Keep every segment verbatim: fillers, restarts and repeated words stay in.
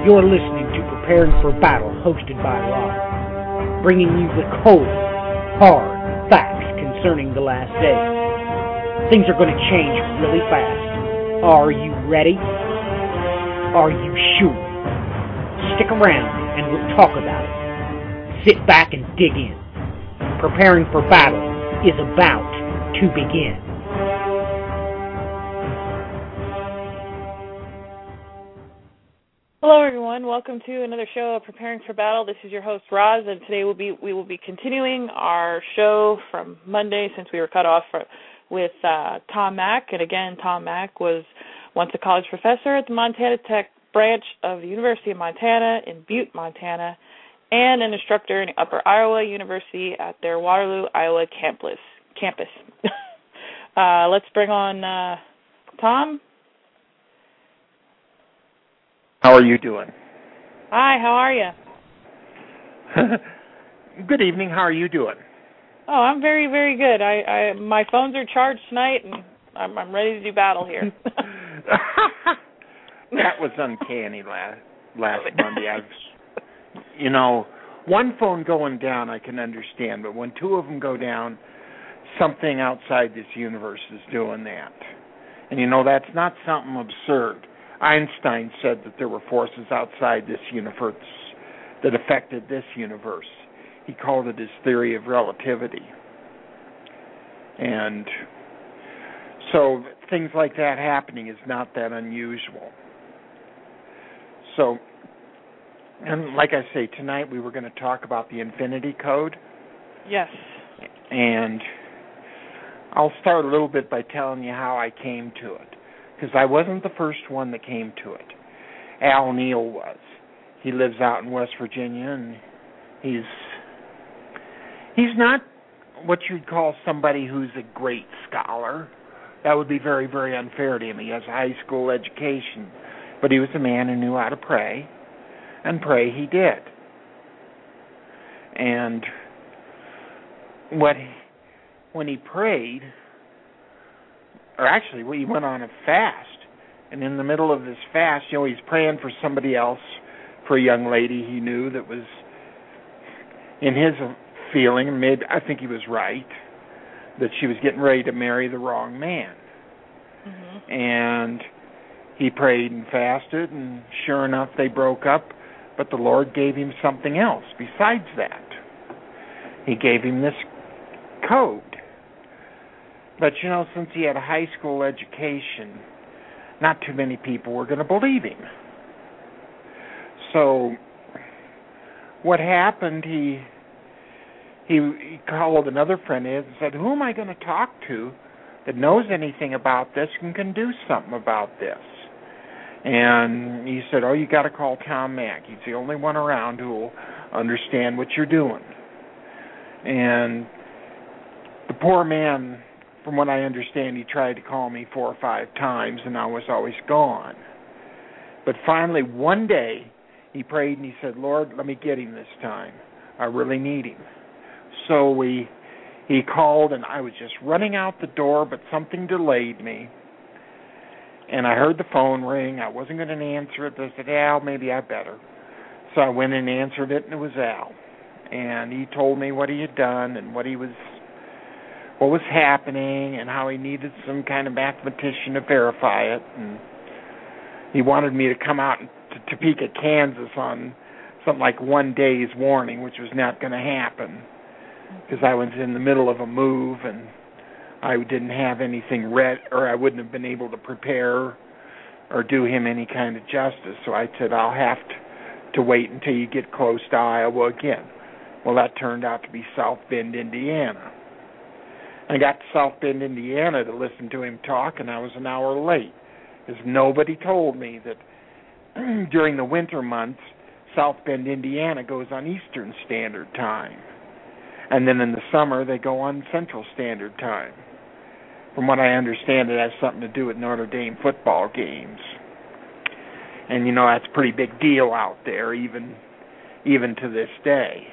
You're listening to Preparing for Battle, hosted by Rob, bringing you the cold, hard facts concerning the last days. Things are going to change really fast. Are you ready? Are you sure? Stick around and we'll talk about it. Sit back and dig in. Preparing for Battle is about to begin. Hello, everyone. Welcome to another show of Preparing for Battle. This is your host, Roz, and today we'll be, we will be continuing our show from Monday since we were cut off for, with uh, Tom Mack. And again, Tom Mack was once a college professor at the Montana Tech branch of the University of Montana in Butte, Montana, and an instructor in Upper Iowa University at their Waterloo, Iowa campus. campus. uh, let's bring on uh, Tom. How are you doing? Hi, how are you? Good evening. How are you doing? Oh, I'm very, very good. I, I my phones are charged tonight, and I'm, I'm ready to do battle here. That was uncanny last last Monday. I've, you know, one phone going down I can understand, but when two of them go down, something outside this universe is doing that. And you know, that's not something absurd. Einstein said that there were forces outside this universe that affected this universe. He called it his theory of relativity. And so things like that happening is not that unusual. So, and like I say, tonight we were going to talk about the Infinity Code. Yes. And I'll start a little bit by telling you how I came to it. Because I wasn't the first one that came to it. Al Neal was. He lives out in West Virginia, and he's he's not what you'd call somebody who's a great scholar. That would be very, very unfair to him. He has a high school education, but he was a man who knew how to pray, and pray he did. And what he, when he prayed, or actually, he went on a fast, and in the middle of this fast, you know, he's praying for somebody else, for a young lady he knew that was, in his feeling, and maybe I think he was right, that she was getting ready to marry the wrong man. Mm-hmm. And he prayed and fasted, and sure enough, they broke up, but the Lord gave him something else besides that. He gave him this code. But, you know, since he had a high school education, not too many people were going to believe him. So what happened, he, he he called another friend in and said, who am I going to talk to that knows anything about this and can do something about this? And he said, oh, you got to call Tom Mack. He's the only one around who will understand what you're doing. And the poor man, from what I understand, he tried to call me four or five times, and I was always gone. But finally, one day, he prayed and he said, Lord, let me get him this time. I really need him. So we, he called, and I was just running out the door, but something delayed me. And I heard the phone ring. I wasn't going to answer it. I said, Al, maybe I better. So I went and answered it, and it was Al. And he told me what he had done and what he was what was happening and how he needed some kind of mathematician to verify it. And he wanted me to come out to Topeka, Kansas on something like one day's warning, which was not going to happen because I was in the middle of a move and I didn't have anything read, or I wouldn't have been able to prepare or do him any kind of justice. So I said, I'll have to, to wait until you get close to Iowa again. Well, that turned out to be South Bend, Indiana. I got to South Bend, Indiana to listen to him talk, and I was an hour late because nobody told me that during the winter months, South Bend, Indiana goes on Eastern Standard Time. And then in the summer, they go on Central Standard Time. From what I understand, it has something to do with Notre Dame football games. And, you know, that's a pretty big deal out there, even even to this day.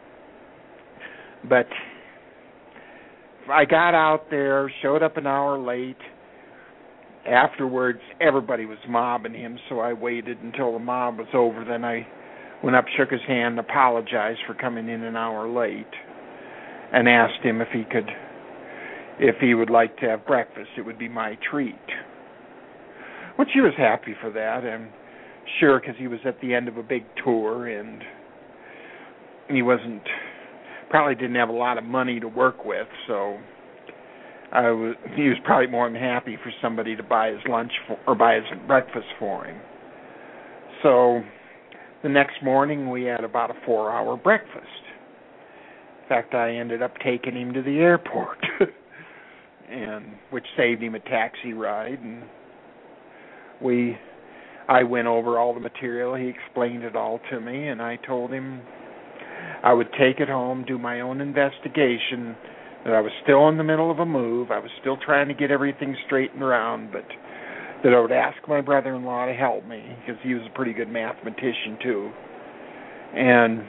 But I got out there, showed up an hour late, afterwards, everybody was mobbing him, so I waited until the mob was over. Then I went up, shook his hand, apologized for coming in an hour late, and asked him if he could, if he would like to have breakfast. It would be my treat. Which he was happy for that, and sure, because he was at the end of a big tour, and he wasn't, probably didn't have a lot of money to work with, so I was, he was probably more than happy for somebody to buy his lunch for, or buy his breakfast for him. So the next morning we had about a four-hour breakfast. In fact, I ended up taking him to the airport, and which saved him a taxi ride. And we, I went over all the material. He explained it all to me, and I told him I would take it home, do my own investigation, that I was still in the middle of a move. I was still trying to get everything straightened around, but that I would ask my brother-in-law to help me, because he was a pretty good mathematician too. And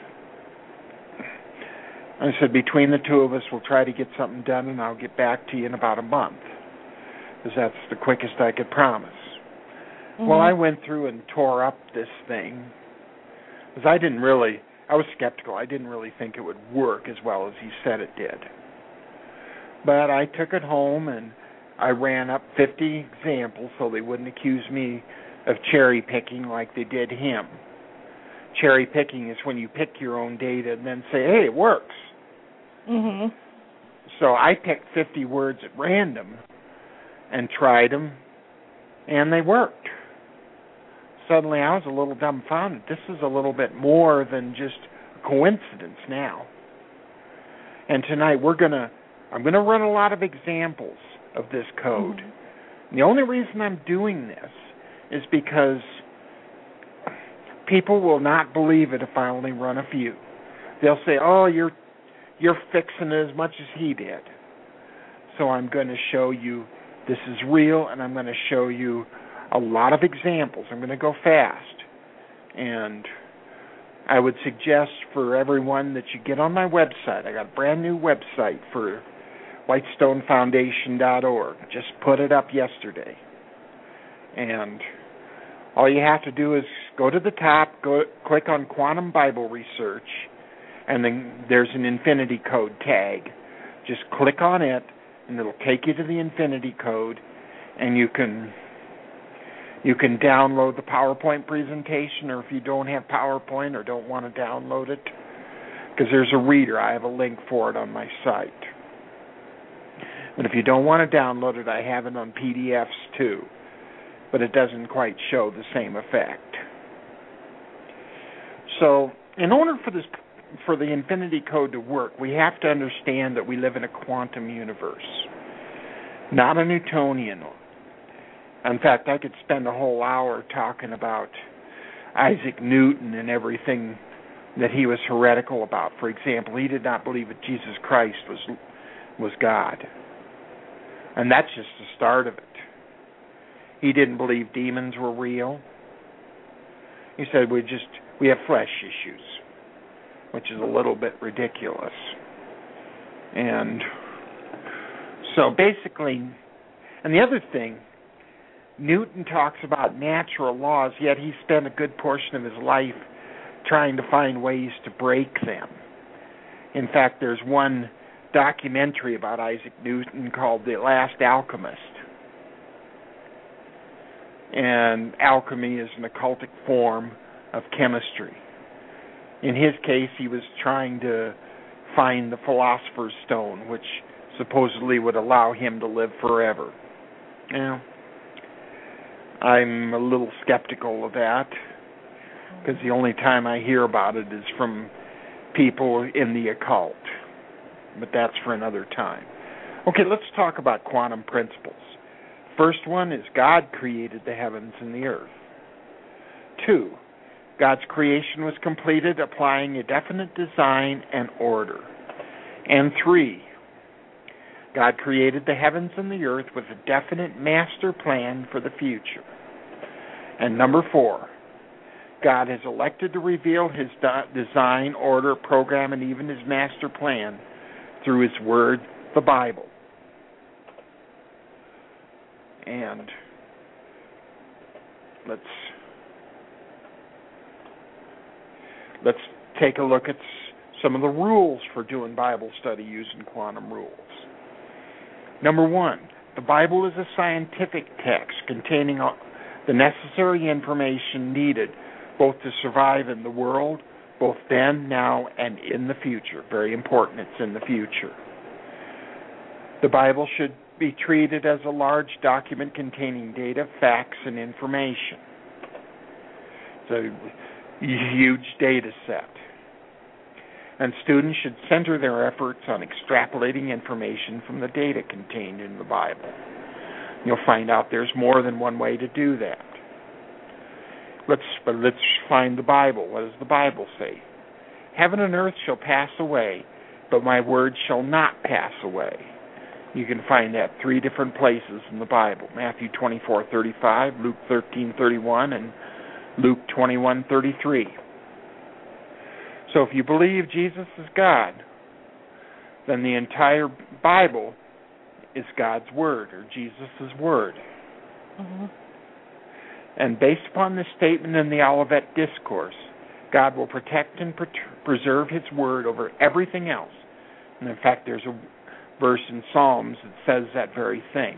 I said, between the two of us, we'll try to get something done, and I'll get back to you in about a month, because that's the quickest I could promise. Mm-hmm. Well, I went through and tore up this thing, because I didn't really, I was skeptical. I didn't really think it would work as well as he said it did. But I took it home, and I ran up fifty examples so they wouldn't accuse me of cherry picking like they did him. Cherry picking is when you pick your own data and then say, hey, it works. Mm-hmm. So I picked fifty words at random and tried them, and they worked. Suddenly I was a little dumbfounded. This is a little bit more than just a coincidence now. And tonight we're going to, I'm going to run a lot of examples of this code. Mm-hmm. The only reason I'm doing this is because people will not believe it if I only run a few. They'll say, oh, you're you're fixing it as much as he did. So I'm going to show you this is real, and I'm going to show you a lot of examples. I'm going to go fast. And I would suggest for everyone that you get on my website. I got a brand new website for whitestone foundation dot org. Just put it up yesterday. And all you have to do is go to the top, go click on Quantum Bible Research, and then there's an infinity code tag. Just click on it, and it'll take you to the infinity code, and you can you can download the PowerPoint presentation, or if you don't have PowerPoint or don't want to download it, because there's a reader. I have a link for it on my site. And if you don't want to download it, I have it on P D Fs too, but it doesn't quite show the same effect. So in order for this, for the infinity code to work, we have to understand that we live in a quantum universe, not a Newtonian one. In fact, I could spend a whole hour talking about Isaac Newton and everything that he was heretical about. For example, he did not believe that Jesus Christ was was God. And that's just the start of it. He didn't believe demons were real. He said we just we have flesh issues, which is a little bit ridiculous. And so basically, and the other thing, Newton talks about natural laws, yet he spent a good portion of his life trying to find ways to break them. In fact, there's one documentary about Isaac Newton called The Last Alchemist. And alchemy is an occultic form of chemistry. In his case, he was trying to find the Philosopher's Stone, which supposedly would allow him to live forever. Now, I'm a little skeptical of that, because the only time I hear about it is from people in the occult. But that's for another time. Okay, let's talk about quantum principles. First one is God created the heavens and the earth. Two, God's creation was completed applying a definite design and order. And three, God created the heavens and the earth with a definite master plan for the future. And number four, God has elected to reveal his design, order, program, and even his master plan through his word, the Bible. And let's let's take a look at some of the rules for doing Bible study using quantum rules. Number one, the Bible is a scientific text containing the necessary information needed both to survive in the world, both then, now, and in the future. Very important, it's in the future. The Bible should be treated as a large document containing data, facts, and information. It's a huge data set. And students should center their efforts on extrapolating information from the data contained in the Bible. You'll find out there's more than one way to do that. Let's, but let's find the Bible. What does the Bible say? Heaven and earth shall pass away, but my word shall not pass away. You can find that three different places in the Bible. Matthew twenty-four thirty-five, Luke thirteen thirty-one, and Luke twenty-one thirty-three. So if you believe Jesus is God, then the entire Bible is God's Word, or Jesus' Word. Mm-hmm. And based upon this statement in the Olivet Discourse, God will protect and pre- preserve His Word over everything else. And in fact, there's a verse in Psalms that says that very thing.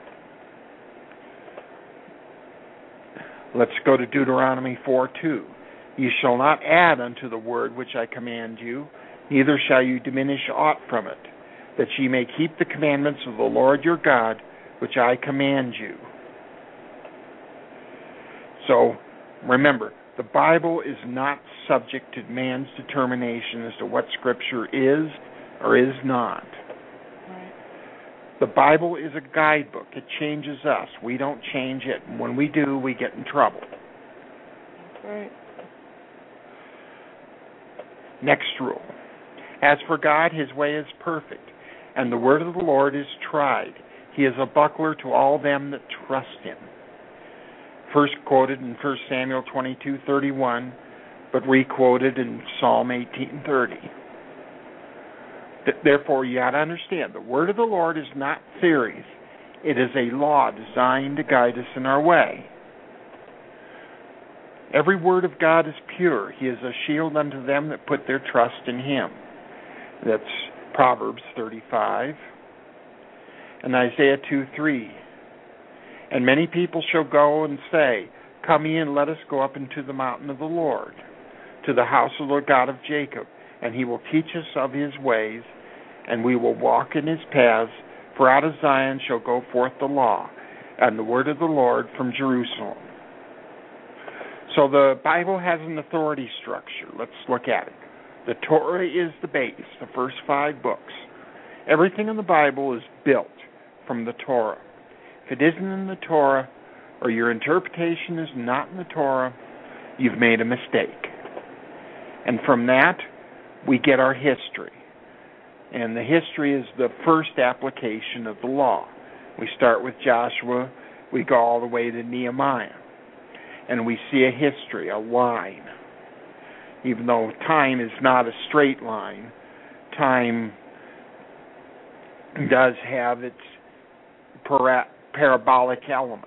Let's go to Deuteronomy four two. You shall not add unto the word which I command you, neither shall you diminish aught from it, that ye may keep the commandments of the Lord your God, which I command you. So, remember, the Bible is not subject to man's determination as to what Scripture is or is not. Right. The Bible is a guidebook. It changes us. We don't change it. And when we do, we get in trouble. That's right. Next rule. As for God, His way is perfect, and the word of the Lord is tried. He is a buckler to all them that trust Him. First quoted in First Samuel twenty-two thirty-one, but re-quoted in Psalm eighteen thirty. Therefore, you got to understand, the word of the Lord is not theories. It is a law designed to guide us in our way. Every word of God is pure. He is a shield unto them that put their trust in Him. That's Proverbs thirty-five. And Isaiah two three. And many people shall go and say, Come ye and let us go up into the mountain of the Lord, to the house of the God of Jacob, and He will teach us of His ways, and we will walk in His paths. For out of Zion shall go forth the law, and the word of the Lord from Jerusalem. So the Bible has an authority structure. Let's look at it. The Torah is the base, the first five books. Everything in the Bible is built from the Torah. If it isn't in the Torah, or your interpretation is not in the Torah, you've made a mistake. And from that, we get our history. And the history is the first application of the law. We start with Joshua, we go all the way to Nehemiah. And we see a history, a line. Even though time is not a straight line, time does have its para- parabolic elements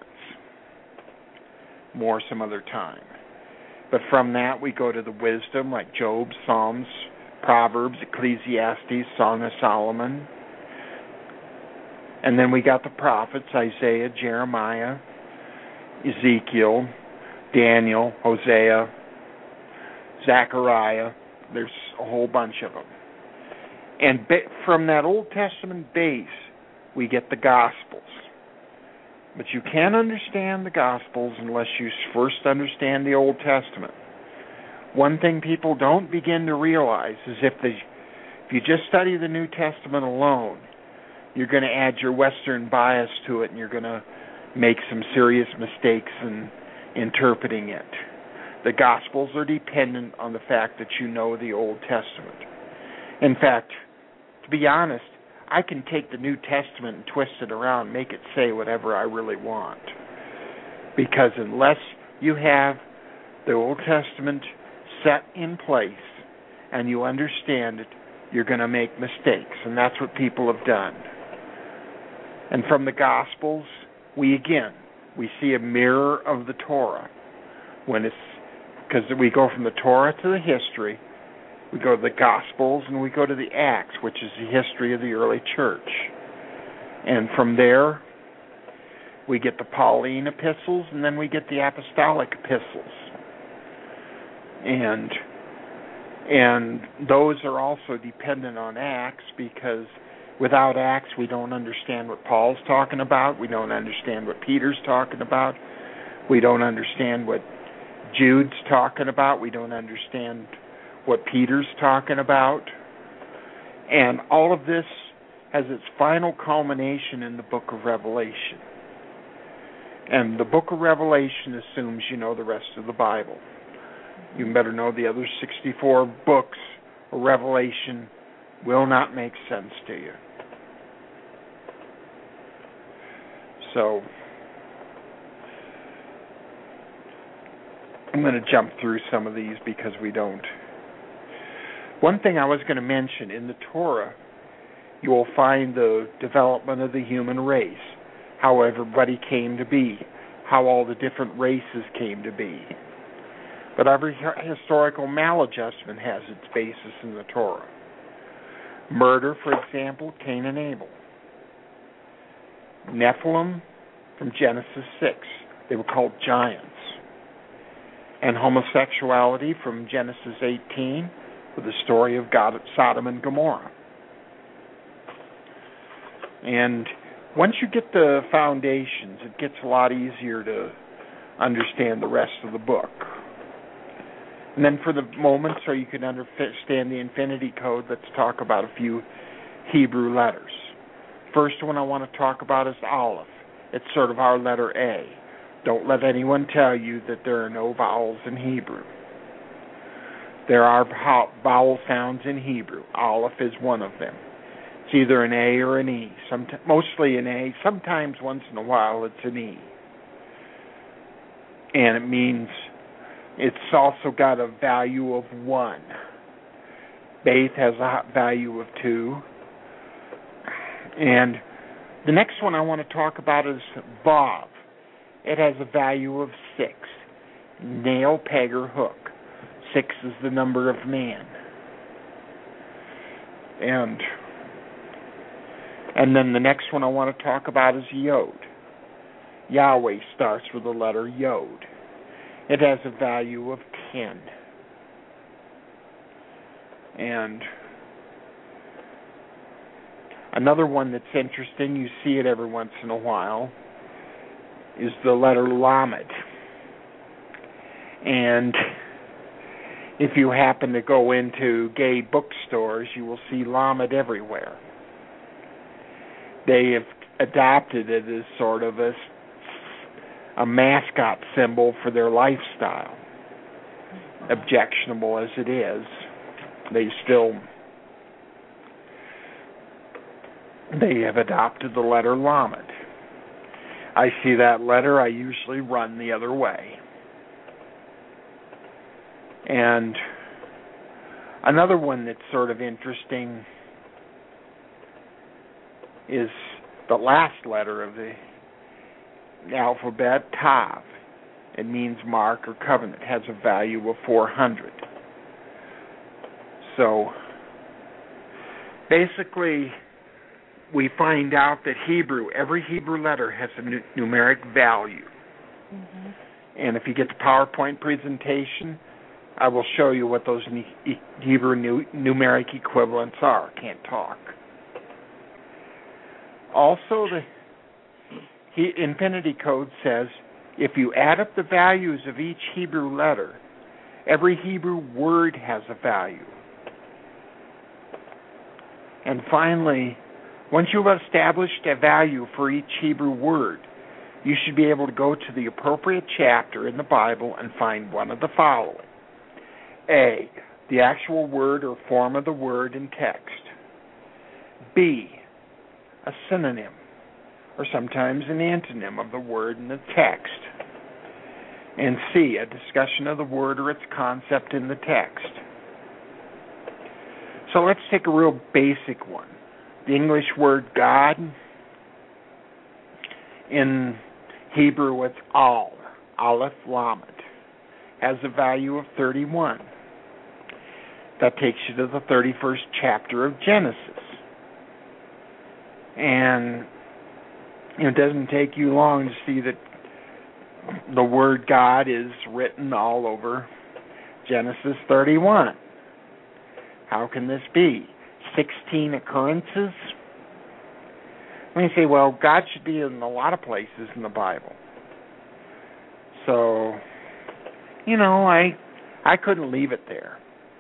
more some other time. But from that we go to the wisdom like Job, Psalms, Proverbs, Ecclesiastes, Song of Solomon. And then we got the prophets, Isaiah, Jeremiah, Ezekiel, Daniel, Hosea, Zechariah. There's a whole bunch of them. And from that Old Testament base, we get the Gospels. But you can't understand the Gospels unless you first understand the Old Testament. One thing people don't begin to realize is if, they, if you just study the New Testament alone, you're going to add your Western bias to it, and you're going to make some serious mistakes in interpreting it. The Gospels are dependent on the fact that you know the Old Testament. In fact, to be honest, I can take the New Testament and twist it around, make it say whatever I really want. Because unless you have the Old Testament set in place and you understand it, you're going to make mistakes. And that's what people have done. And from the Gospels, we again, we see a mirror of the Torah. When it's because we go from the Torah to the history, we go to the Gospels, and we go to the Acts, which is the history of the early church. And from there, we get the Pauline epistles, and then we get the apostolic epistles. And and those are also dependent on Acts, because without Acts, we don't understand what Paul's talking about. We don't understand what Peter's talking about. We don't understand what Jude's talking about. We don't understand what Peter's talking about. And all of this has its final culmination in the book of Revelation. And the book of Revelation assumes you know the rest of the Bible. You better know the other sixty-four books of Revelation will not make sense to you. So, I'm going to jump through some of these because we don't. One thing I was going to mention, in the Torah, you will find the development of the human race, how everybody came to be, how all the different races came to be. But every historical maladjustment has its basis in the Torah. Murder, for example, Cain and Abel. Nephilim from Genesis six. They were called giants. And homosexuality from Genesis eighteen, with the story of God at Sodom and Gomorrah. And once you get the foundations, it gets a lot easier to understand the rest of the book. And then for the moment, so you can understand the infinity code, let's talk about a few Hebrew letters. First one I want to talk about is Aleph. It's sort of our letter A. Don't let anyone tell you that there are no vowels in Hebrew. There are vowel sounds in Hebrew. Aleph is one of them. It's either an A or an E. Somet- mostly an A. Sometimes, once in a while, it's an E. And it means, it's also got a value of one. Beth has a value of two. And the next one I want to talk about is Vav. It has a value of six. Nail, peg, or hook. Six is the number of man. And and then the next one I want to talk about is Yod. Yahweh starts with the letter Yod. It has a value of ten. And another one that's interesting, you see it every once in a while, is the letter Lamed. And if you happen to go into gay bookstores, you will see Lamed everywhere. They have adopted it as sort of a, a mascot symbol for their lifestyle. Objectionable as it is, they still they have adopted the letter Lamed. I see that letter, I usually run the other way. And another one that's sort of interesting is the last letter of the alphabet, Tav. It means mark or covenant. It has a value of four hundred. So basically, we find out that Hebrew, every Hebrew letter has a nu- numeric value. Mm-hmm. And if you get the PowerPoint presentation, I will show you what those ne- Hebrew nu- numeric equivalents are. Can't talk. Also, the he- Infinity Code says if you add up the values of each Hebrew letter, every Hebrew word has a value. And finally, once you've established a value for each Hebrew word, you should be able to go to the appropriate chapter in the Bible and find one of the following. A, the actual word or form of the word in text. B, a synonym, or sometimes an antonym of the word in the text. And C, a discussion of the word or its concept in the text. So let's take a real basic one. The English word God. In Hebrew, it's Al, Aleph Lamed, has a value of thirty-one. That takes you to the thirty-first chapter of Genesis. And it doesn't take you long to see that the word God is written all over Genesis thirty-one. How can this be? sixteen occurrences? When you say, well, God should be in a lot of places in the Bible. So, you know, I I couldn't leave it there.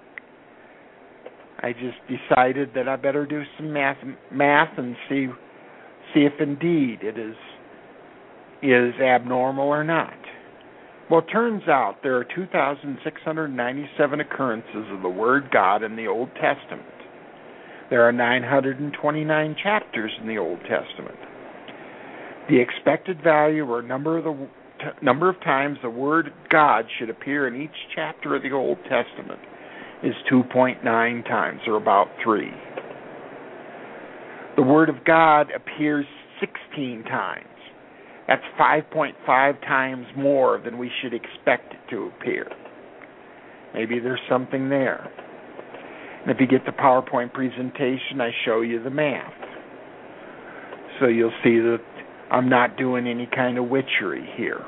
I just decided that I better do some math math and see see if indeed it is is abnormal or not. Well, it turns out there are two thousand six hundred ninety-seven occurrences of the word God in the Old Testament. There are nine hundred twenty-nine chapters in the Old Testament. The expected value or number of the t- number of times the word God should appear in each chapter of the Old Testament is two point nine times, or about three. The word of God appears sixteen times. That's five point five times more than we should expect it to appear. Maybe there's something there. And if you get the PowerPoint presentation, I show you the math. So you'll see that I'm not doing any kind of witchery here.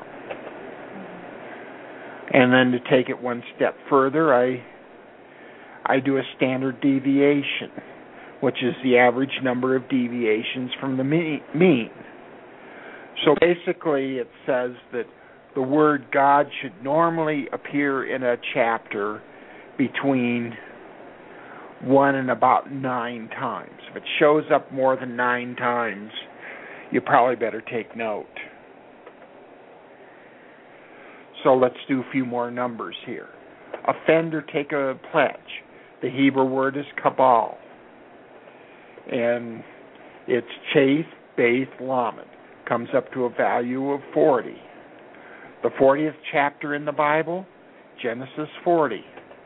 And then to take it one step further, I I do a standard deviation, which is the average number of deviations from the mean. So basically it says that the word God should normally appear in a chapter between one and about nine times. If it shows up more than nine times, you probably better take note. So let's do a few more numbers here. Offend or take a pledge. The Hebrew word is kabal. And it's Chase, Beth, Lamed. Comes up to a value of forty. The fortieth chapter in the Bible, Genesis forty.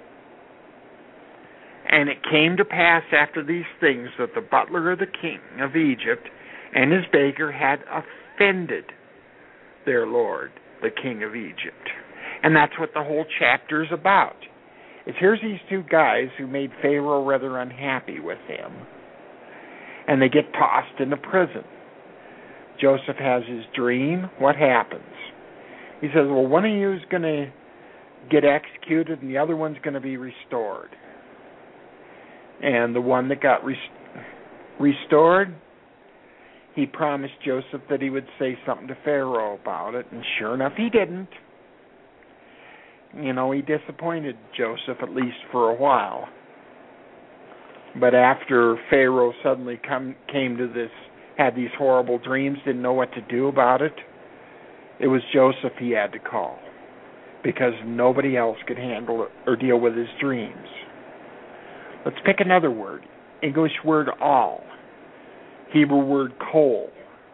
And it came to pass after these things that the butler of the king of Egypt and his baker had offended their lord, the king of Egypt. And that's what the whole chapter is about. It's here's these two guys who made Pharaoh rather unhappy with them. And they get tossed into prison. Joseph has his dream. What happens? He says, well, one of you is going to get executed and the other one's going to be restored. And the one that got res- restored, he promised Joseph that he would say something to Pharaoh about it, and sure enough, he didn't. You know, he disappointed Joseph, at least for a while. But after Pharaoh suddenly come, came to this, had these horrible dreams, didn't know what to do about it, it was Joseph he had to call, because nobody else could handle it or deal with his dreams. Let's pick another word. English word all. Hebrew word kol.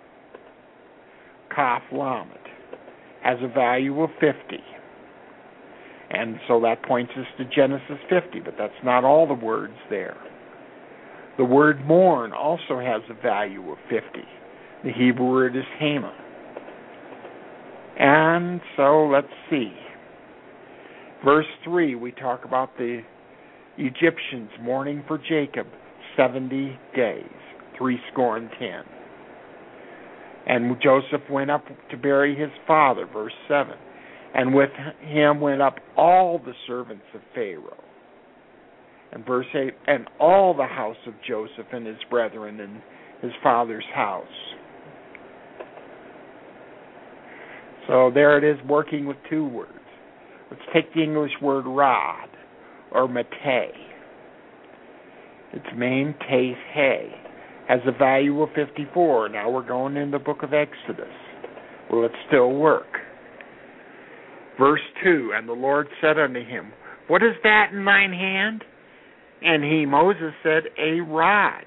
Kaf lamed. Has a value of fifty. And so that points us to Genesis fifty, but that's not all the words there. The word mourn also has a value of fifty. The Hebrew word is hema. And so let's see. Verse three, we talk about the Egyptians mourning for Jacob seventy days, three score and ten. And Joseph went up to bury his father, verse seven. And with him went up all the servants of Pharaoh. And verse eight, and all the house of Joseph and his brethren in his father's house. So there it is, working with two words. Let's take the English word rod, or mateh. Its main tase hay has a value of fifty-four. Now we're going in the book of Exodus. Will it still work? Verse two, and the Lord said unto him, what is that in thine hand? And he, Moses, said, a rod.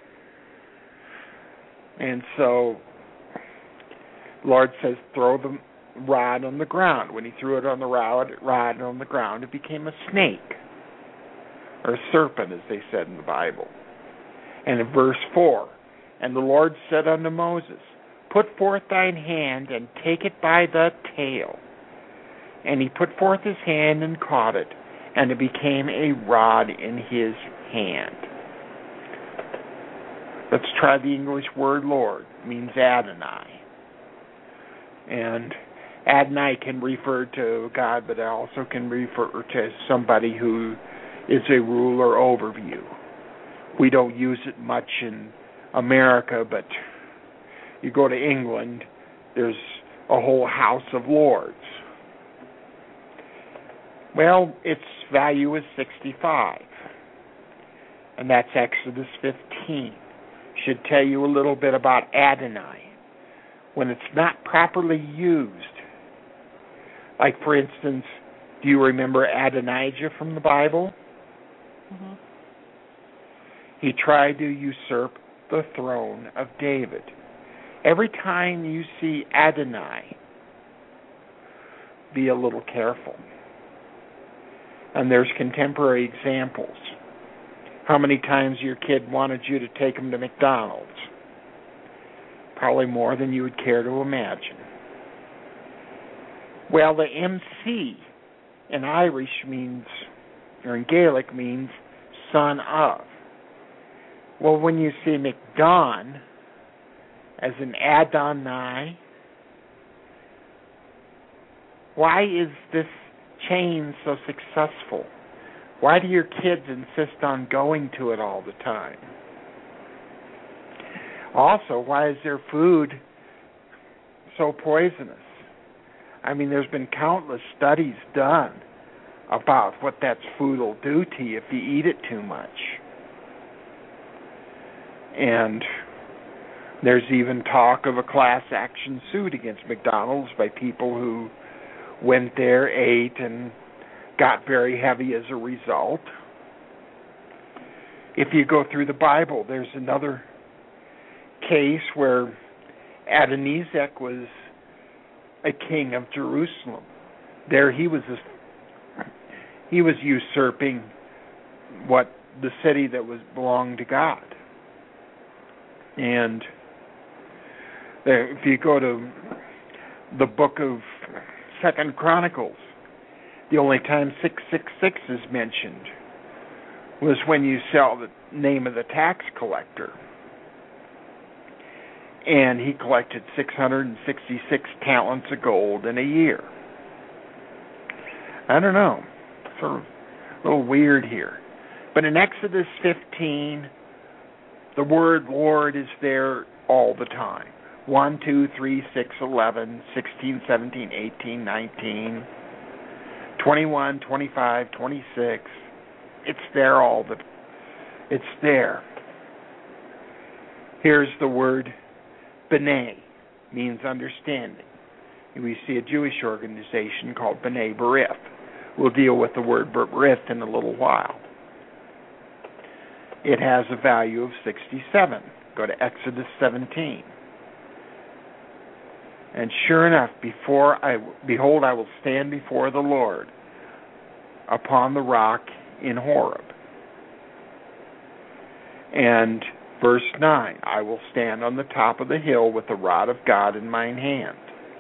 And so, Lord says, throw the rod on the ground. When he threw it on the rod, rod on the ground, it became a snake, or a serpent, as they said in the Bible. And in verse four, and the Lord said unto Moses, put forth thine hand, and take it by the tail. And he put forth his hand and caught it, and it became a rod in his hand. Let's try the English word Lord. It means Adonai. And Adonai can refer to God, but it also can refer to somebody who is a ruler over you. We don't use it much in America, but you go to England, there's a whole house of lords. Well, its value is sixty-five, and that's Exodus fifteen. Should tell you a little bit about Adonai. When it's not properly used, like for instance, do you remember Adonijah from the Bible? Mm-hmm. He tried to usurp the throne of David. Every time you see Adonai, be a little careful. And there's contemporary examples. How many times your kid wanted you to take him to McDonald's? Probably more than you would care to imagine. Well, the M C in Irish means, or in Gaelic means, son of. Well, when you see McDon as an Adonai, why is this chain so successful? Why do your kids insist on going to it all the time? Also, why is their food so poisonous? I mean, there's been countless studies done about what that food will do to you if you eat it too much. And there's even talk of a class action suit against McDonald's by people who went there, ate, and got very heavy as a result. If you go through the Bible, there's another case where Adonizek was a king of Jerusalem. There he was a, he was usurping what the city that was belonged to God. And there, if you go to the book of Second Chronicles, the only time six six six is mentioned was when you saw the name of the tax collector. And he collected six hundred sixty-six talents of gold in a year. I don't know. Sort of a little weird here. But in Exodus fifteen, the word Lord is there all the time. one, two, three, six, eleven, sixteen, seventeen, eighteen, nineteen, twenty-one, twenty-five, twenty-six. It's there all the It's there. Here's the word B'nai, means understanding. We see a Jewish organization called B'nai B'rith. We'll deal with the word B'rith in a little while. It has a value of sixty-seven. Go to Exodus seventeen. And sure enough, before I behold, I will stand before the Lord upon the rock in Horeb. And verse nine, I will stand on the top of the hill with the rod of God in mine hand.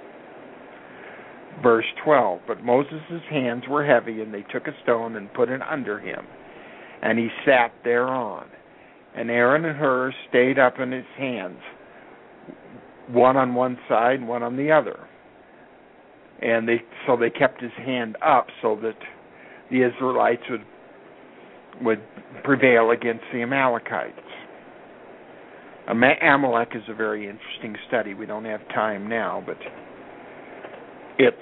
Verse twelve, but Moses' hands were heavy, and they took a stone and put it under him, and he sat thereon. And Aaron and Hur stayed up in his hands, one on one side and one on the other. And they so they kept his hand up so that the Israelites would would prevail against the Amalekites. Amalek is a very interesting study. We don't have time now, but it's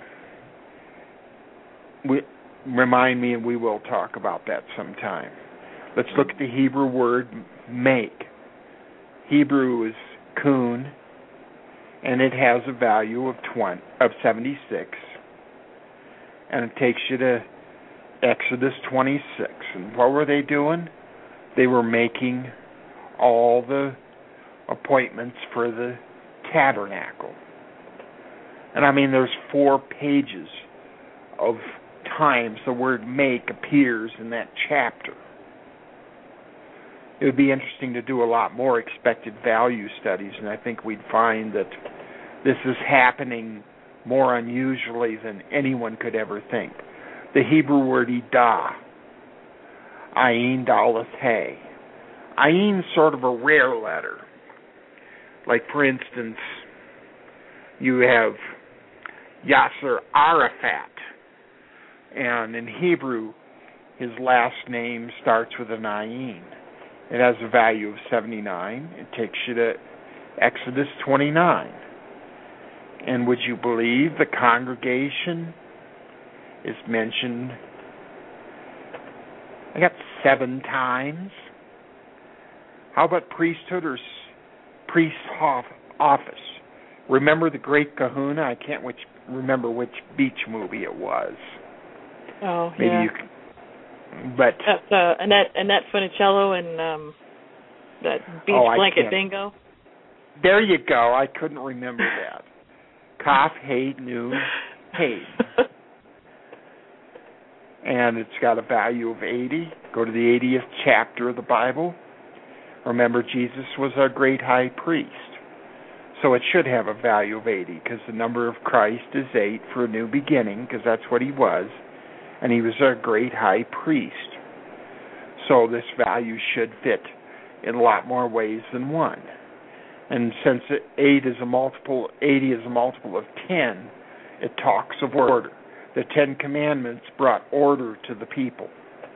we remind me, and we will talk about that sometime. Let's look at the Hebrew word make. Hebrew is kun, and it has a value of twenty, of seventy-six, and it takes you to Exodus twenty-six. And what were they doing? They were making all the appointments for the tabernacle. And I mean, there's four pages of times the word make appears in that chapter. it would be interesting to do a lot more expected value studies, and I think we'd find that this is happening more unusually than anyone could ever think. The Hebrew word idah, ayin daleth hey. Ayin's sort of a rare letter. Like, for instance, you have Yasser Arafat, and in Hebrew, his last name starts with an ayin. It has a value of seventy-nine. It takes you to Exodus twenty-nine. And would you believe the congregation is mentioned, I got seven times? How about priesthood or priest's office? Remember the Great Kahuna? I can't which, remember which beach movie it was. Oh, Maybe yeah. You can, but That's uh, Annette, Annette Funicello and um, that Beach oh, Blanket Bingo. There you go. I couldn't remember that. Kaf, Hay, Noon, Hay. And it's got a value of eighty. Go to the eightieth chapter of the Bible. Remember, Jesus was our great high priest. So it should have a value of eighty, because the number of Christ is eight for a new beginning, because that's what he was. And he was our great high priest. So this value should fit in a lot more ways than one. And since eight is a multiple, eighty is a multiple of ten, it talks of order. The Ten Commandments brought order to the people.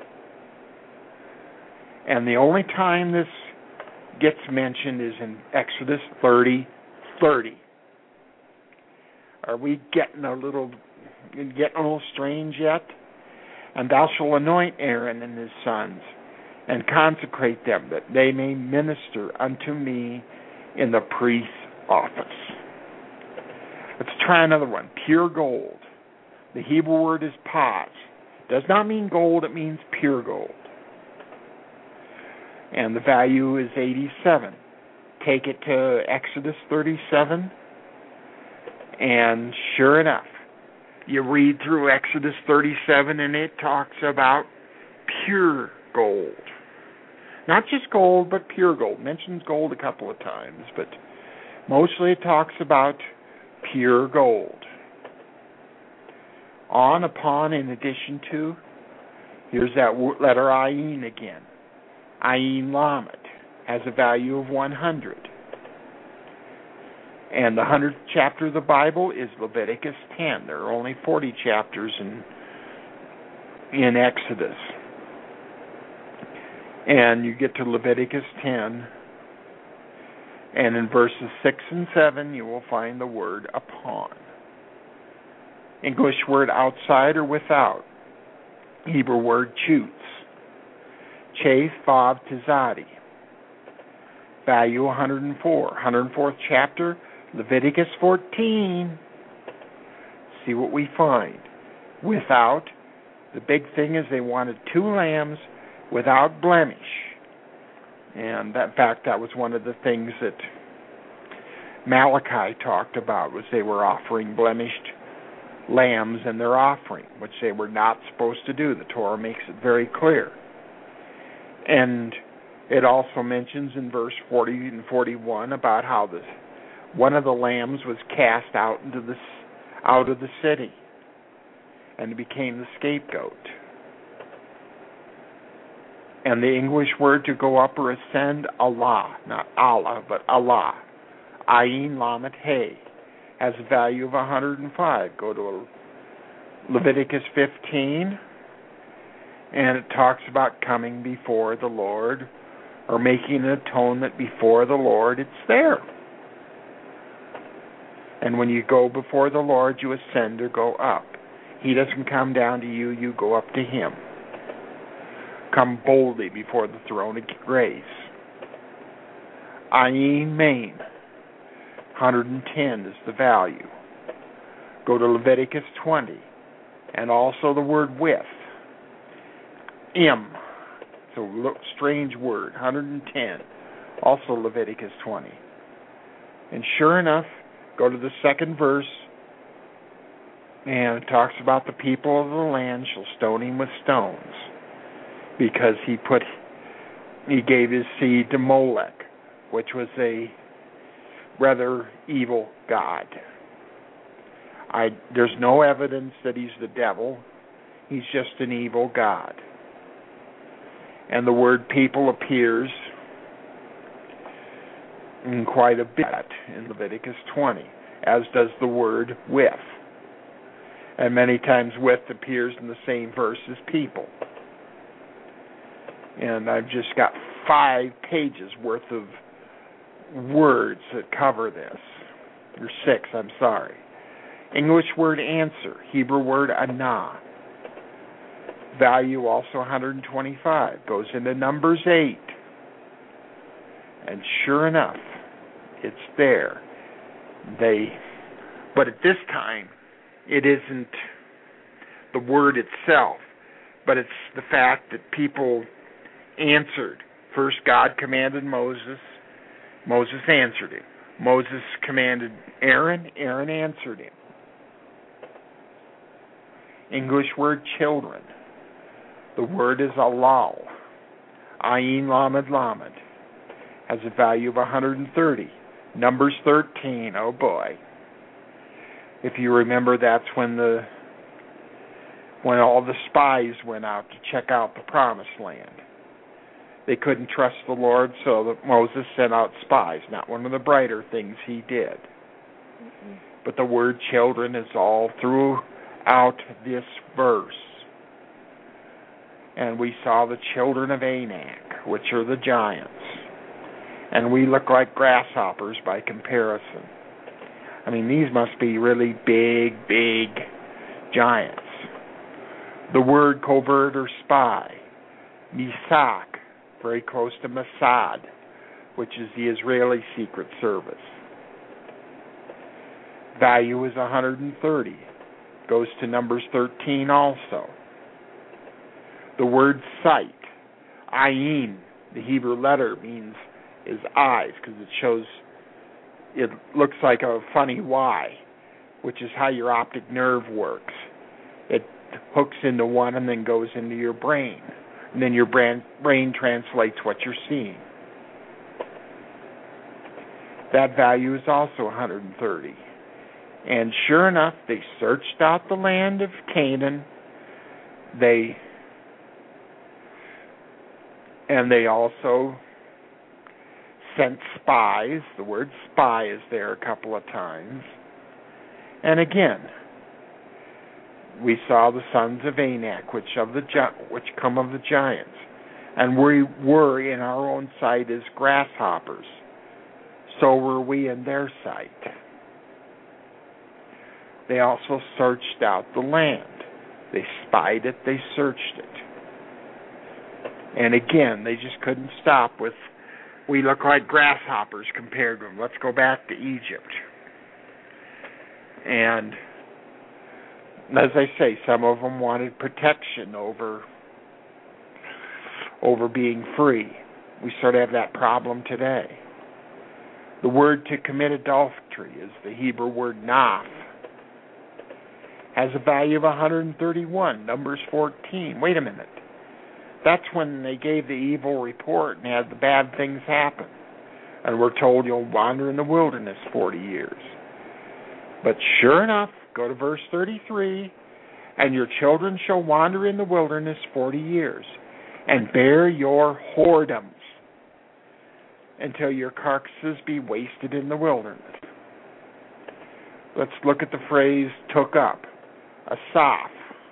And the only time this gets mentioned is in Exodus thirty thirty. Are we getting a little getting a little strange yet? And thou shalt anoint Aaron and his sons, and consecrate them, that they may minister unto me in the priest's office. Let's try another one. Pure gold. The Hebrew word is paz. Does not mean gold, it means pure gold. And the value is eighty-seven. Take it to Exodus thirty-seven, and sure enough, you read through Exodus thirty-seven, and it talks about pure gold. Not just gold, but pure gold. It mentions gold a couple of times, but mostly it talks about pure gold. On, upon, in addition to, here's that letter ayin again. Ayin Lamed has a value of one hundred. And the hundredth chapter of the Bible is Leviticus ten. There are only forty chapters in, in Exodus. And you get to Leviticus ten, and in verses six and seven you will find the word upon. English word outside or without. Hebrew word chutz. Chase Vav Tizadi. Value one hundred four. one hundred fourth chapter, Leviticus fourteen. See what we find. Without, the big thing is they wanted two lambs without blemish. And that, in fact, that was one of the things that Malachi talked about, was they were offering blemished lambs in their offering, which they were not supposed to do. The Torah makes it very clear. And it also mentions in verse forty and forty-one about how the one of the lambs was cast out into the out of the city, and it became the scapegoat. And the English word to go up or ascend, Allah, not Allah, but Allah, Ayin Lamed Hey, has a value of one hundred five. Go to Leviticus fifteen, and it talks about coming before the Lord, or making an atonement before the Lord. It's there. And when you go before the Lord, you ascend or go up. He doesn't come down to you, you go up to him. Come boldly before the throne of grace. Ayin Main, one hundred ten is the value. Go to Leviticus twenty, and also the word with. Im, it's a strange word, one hundred ten, also Leviticus twenty. And sure enough, go to the second verse, and it talks about the people of the land shall stone him with stones, because he put he gave his seed to Molech, which was a rather evil god. I, there's no evidence that he's the devil. He's just an evil god. And the word people appears in quite a bit in Leviticus twenty, as does the word with. And many times with appears in the same verse as people. And I've just got five pages worth of words that cover this. Or six, I'm sorry. English word answer, Hebrew word anah. Value also one hundred twenty-five. Goes into Numbers eight. And sure enough, it's there. They, but at this time, it isn't the word itself, but it's the fact that people answered. First, God commanded Moses. Moses answered him. Moses commanded Aaron. Aaron answered him. English word children. The word is alal. Ayin lamed lamed. Has a value of one hundred thirty. Numbers thirteen. Oh boy. If you remember, that's when the when all the spies went out to check out the promised land. They couldn't trust the Lord, so that Moses sent out spies. Not one of the brighter things he did. Mm-hmm. But the word children is all throughout this verse. And we saw the children of Anak, which are the giants. And we look like grasshoppers by comparison. I mean, these must be really big, big giants. The word covert or spy, Misak, very close to Mossad, which is the Israeli Secret Service. Value is one hundred thirty. Goes to Numbers thirteen also. The word sight, ayin, the Hebrew letter means is eyes, because it shows, it looks like a funny Y, which is how your optic nerve works. It hooks into one and then goes into your brain. And then your brain, brain translates what you're seeing. That value is also one hundred thirty. And sure enough, they searched out the land of Canaan. They and they also sent spies. The word spy is there a couple of times. And again, we saw the sons of Anak, which of the which come of the giants, and we were in our own sight as grasshoppers. So were we in their sight. They also searched out the land. They spied it. They searched it. And again, they just couldn't stop with, we look like grasshoppers compared to them. Let's go back to Egypt. And as I say, some of them wanted protection over over being free. We sort of have that problem today. The word to commit adultery is the Hebrew word naf. Has a value of one hundred thirty-one, Numbers fourteen. Wait a minute. That's when they gave the evil report and had the bad things happen. And we're told you'll wander in the wilderness forty years. But sure enough, go to verse thirty-three, and your children shall wander in the wilderness forty years, and bear your whoredoms until your carcasses be wasted in the wilderness. Let's look at the phrase took up. Asaph.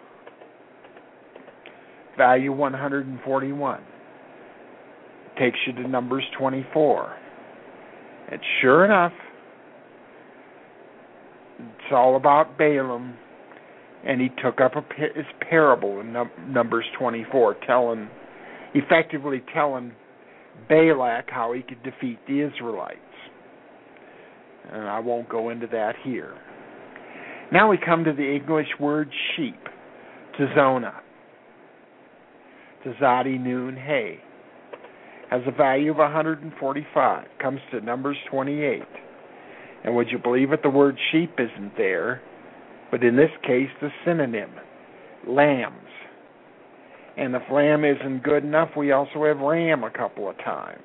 Value one hundred forty-one. Takes you to Numbers twenty-four. And sure enough, it's all about Balaam, and he took up a, his parable in Numbers twenty-four, telling, effectively telling Balak how he could defeat the Israelites. And I won't go into that here. Now we come to the English word sheep, Tizona. Tizadi Nun Hay. Has a value of one hundred forty-five. Comes to Numbers twenty-eight. And would you believe it, the word sheep isn't there, but in this case the synonym, lambs. And if lamb isn't good enough, we also have ram a couple of times.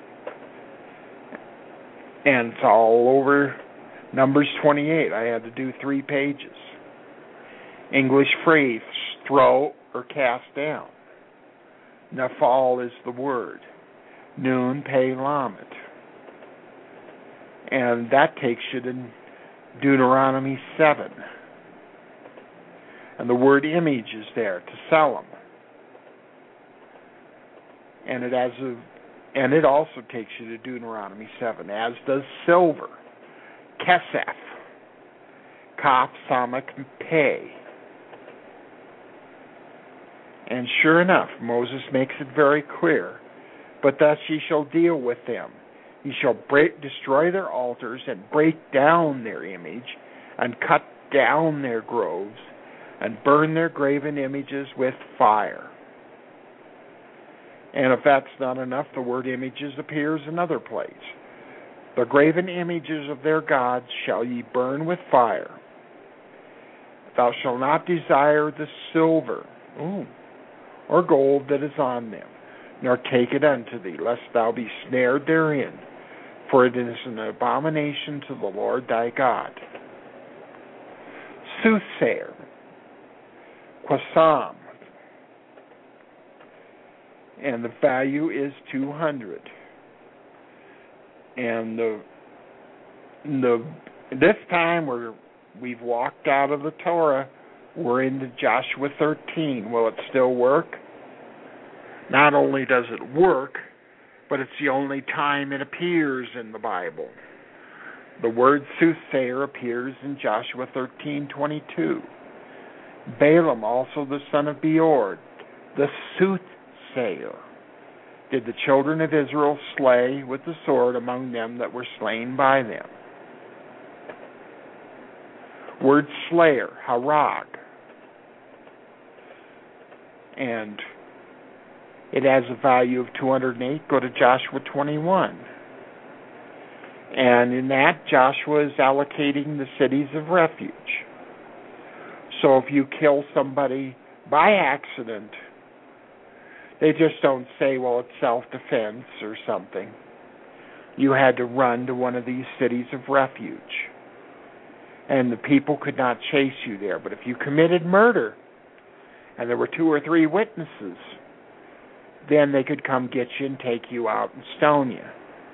And it's all over Numbers twenty-eight. I had to do three pages. English phrase, throw or cast down. Nafal is the word. Nun, pe, lamet. And that takes you to Deuteronomy seven. And the word image is there, to sell them. And it has a, and it also takes you to Deuteronomy seven, as does silver, kesef, kaf, samak, and pei. And sure enough, Moses makes it very clear. But thus ye shall deal with them. Ye shall break, destroy their altars, and break down their image, and cut down their groves, and burn their graven images with fire. And if that's not enough, the word images appears another place. The graven images of their gods shall ye burn with fire. Thou shalt not desire the silver ooh, or gold that is on them, nor take it unto thee, lest thou be snared therein, for it is an abomination to the Lord thy God. Soothsayer, Quasam, and the value is two hundred. And the the this time we're we've walked out of the Torah, we're into Joshua thirteen. Will it still work? Not only does it work, but it's the only time it appears in the Bible. The word soothsayer appears in Joshua thirteen twenty-two. Balaam, also the son of Beor, the soothsayer, did the children of Israel slay with the sword among them that were slain by them. Word slayer, harag. And it has a value of two hundred eight. Go to Joshua twenty-one. And in that, Joshua is allocating the cities of refuge. So if you kill somebody by accident, they just don't say, well, it's self-defense or something. You had to run to one of these cities of refuge. And the people could not chase you there. But if you committed murder, and there were two or three witnesses, then they could come get you and take you out and stone you.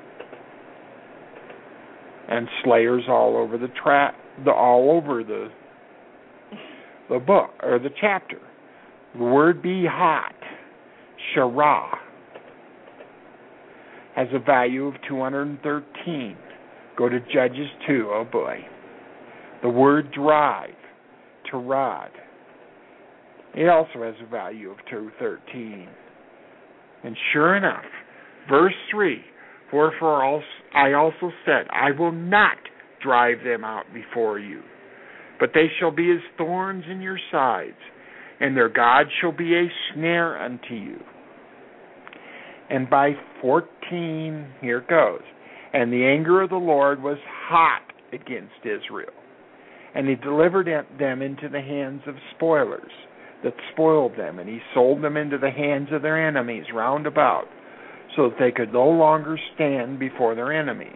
And slayers all over the tra- the all over the the book or the chapter. The word behat, shara, has a value of two hundred thirteen. Go to Judges two. Oh boy. The word drive, tarad, it also has a value of two hundred thirteen. And sure enough, verse three, wherefore I also said, I will not drive them out before you, but they shall be as thorns in your sides, and their God shall be a snare unto you. And by fourteen, here it goes, and the anger of the Lord was hot against Israel, and he delivered them into the hands of spoilers that spoiled them, and he sold them into the hands of their enemies round about, so that they could no longer stand before their enemies.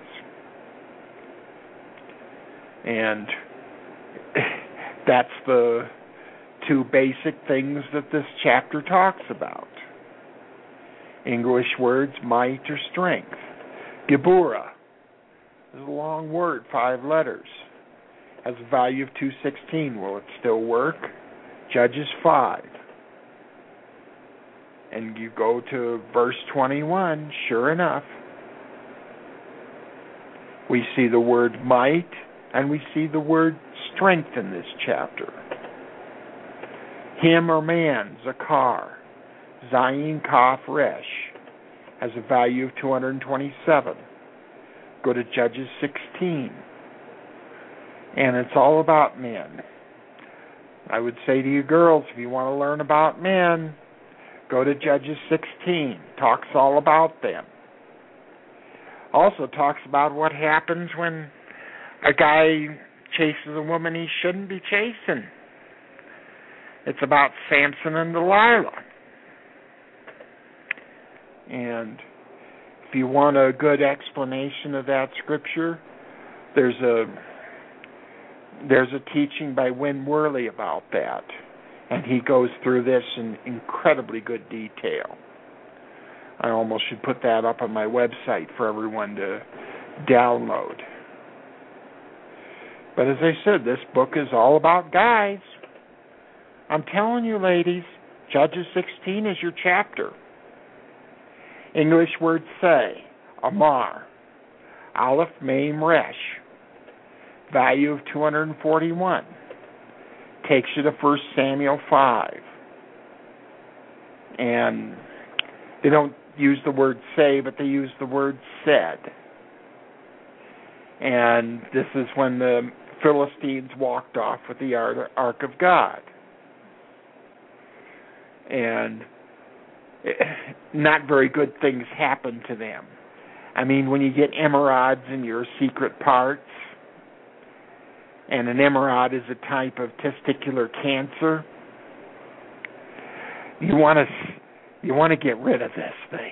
And that's the two basic things that this chapter talks about. English words, might or strength. Geburah is a long word, five letters. Has a value of two hundred sixteen. Will it still work? Judges five. And you go to verse twenty-one, sure enough, we see the word might and we see the word strength in this chapter. Him or man, zakar, zayin kaf resh, has a value of two hundred twenty-seven. Go to Judges sixteen. And it's all about men. I would say to you girls, if you want to learn about men, go to Judges sixteen. Talks all about them. Also talks about what happens when a guy chases a woman he shouldn't be chasing. It's about Samson and Delilah. And if you want a good explanation of that scripture, there's a there's a teaching by Win Worley about that, and he goes through this in incredibly good detail. I almost should put that up on my website for everyone to download. But as I said, this book is all about guys. I'm telling you, ladies, Judges sixteen is your chapter. English word say, Amar, Aleph Mem Resh, value of two hundred forty-one. Takes you to First Samuel five. And they don't use the word say, but they use the word said. And this is when the Philistines walked off with the Ark of God. And not very good things happen to them. I mean, when you get emerods in your secret parts, and an emerod is a type of testicular cancer, you want to you want to get rid of this thing.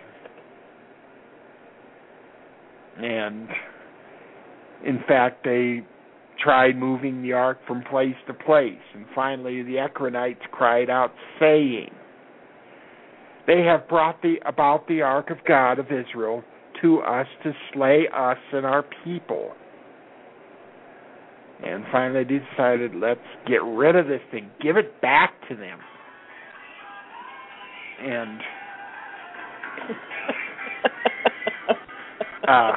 And in fact, they tried moving the ark from place to place, and finally the Ekronites cried out, saying, "They have brought the about the ark of God of Israel to us to slay us and our people." And finally they decided, let's get rid of this thing. Give it back to them. And uh,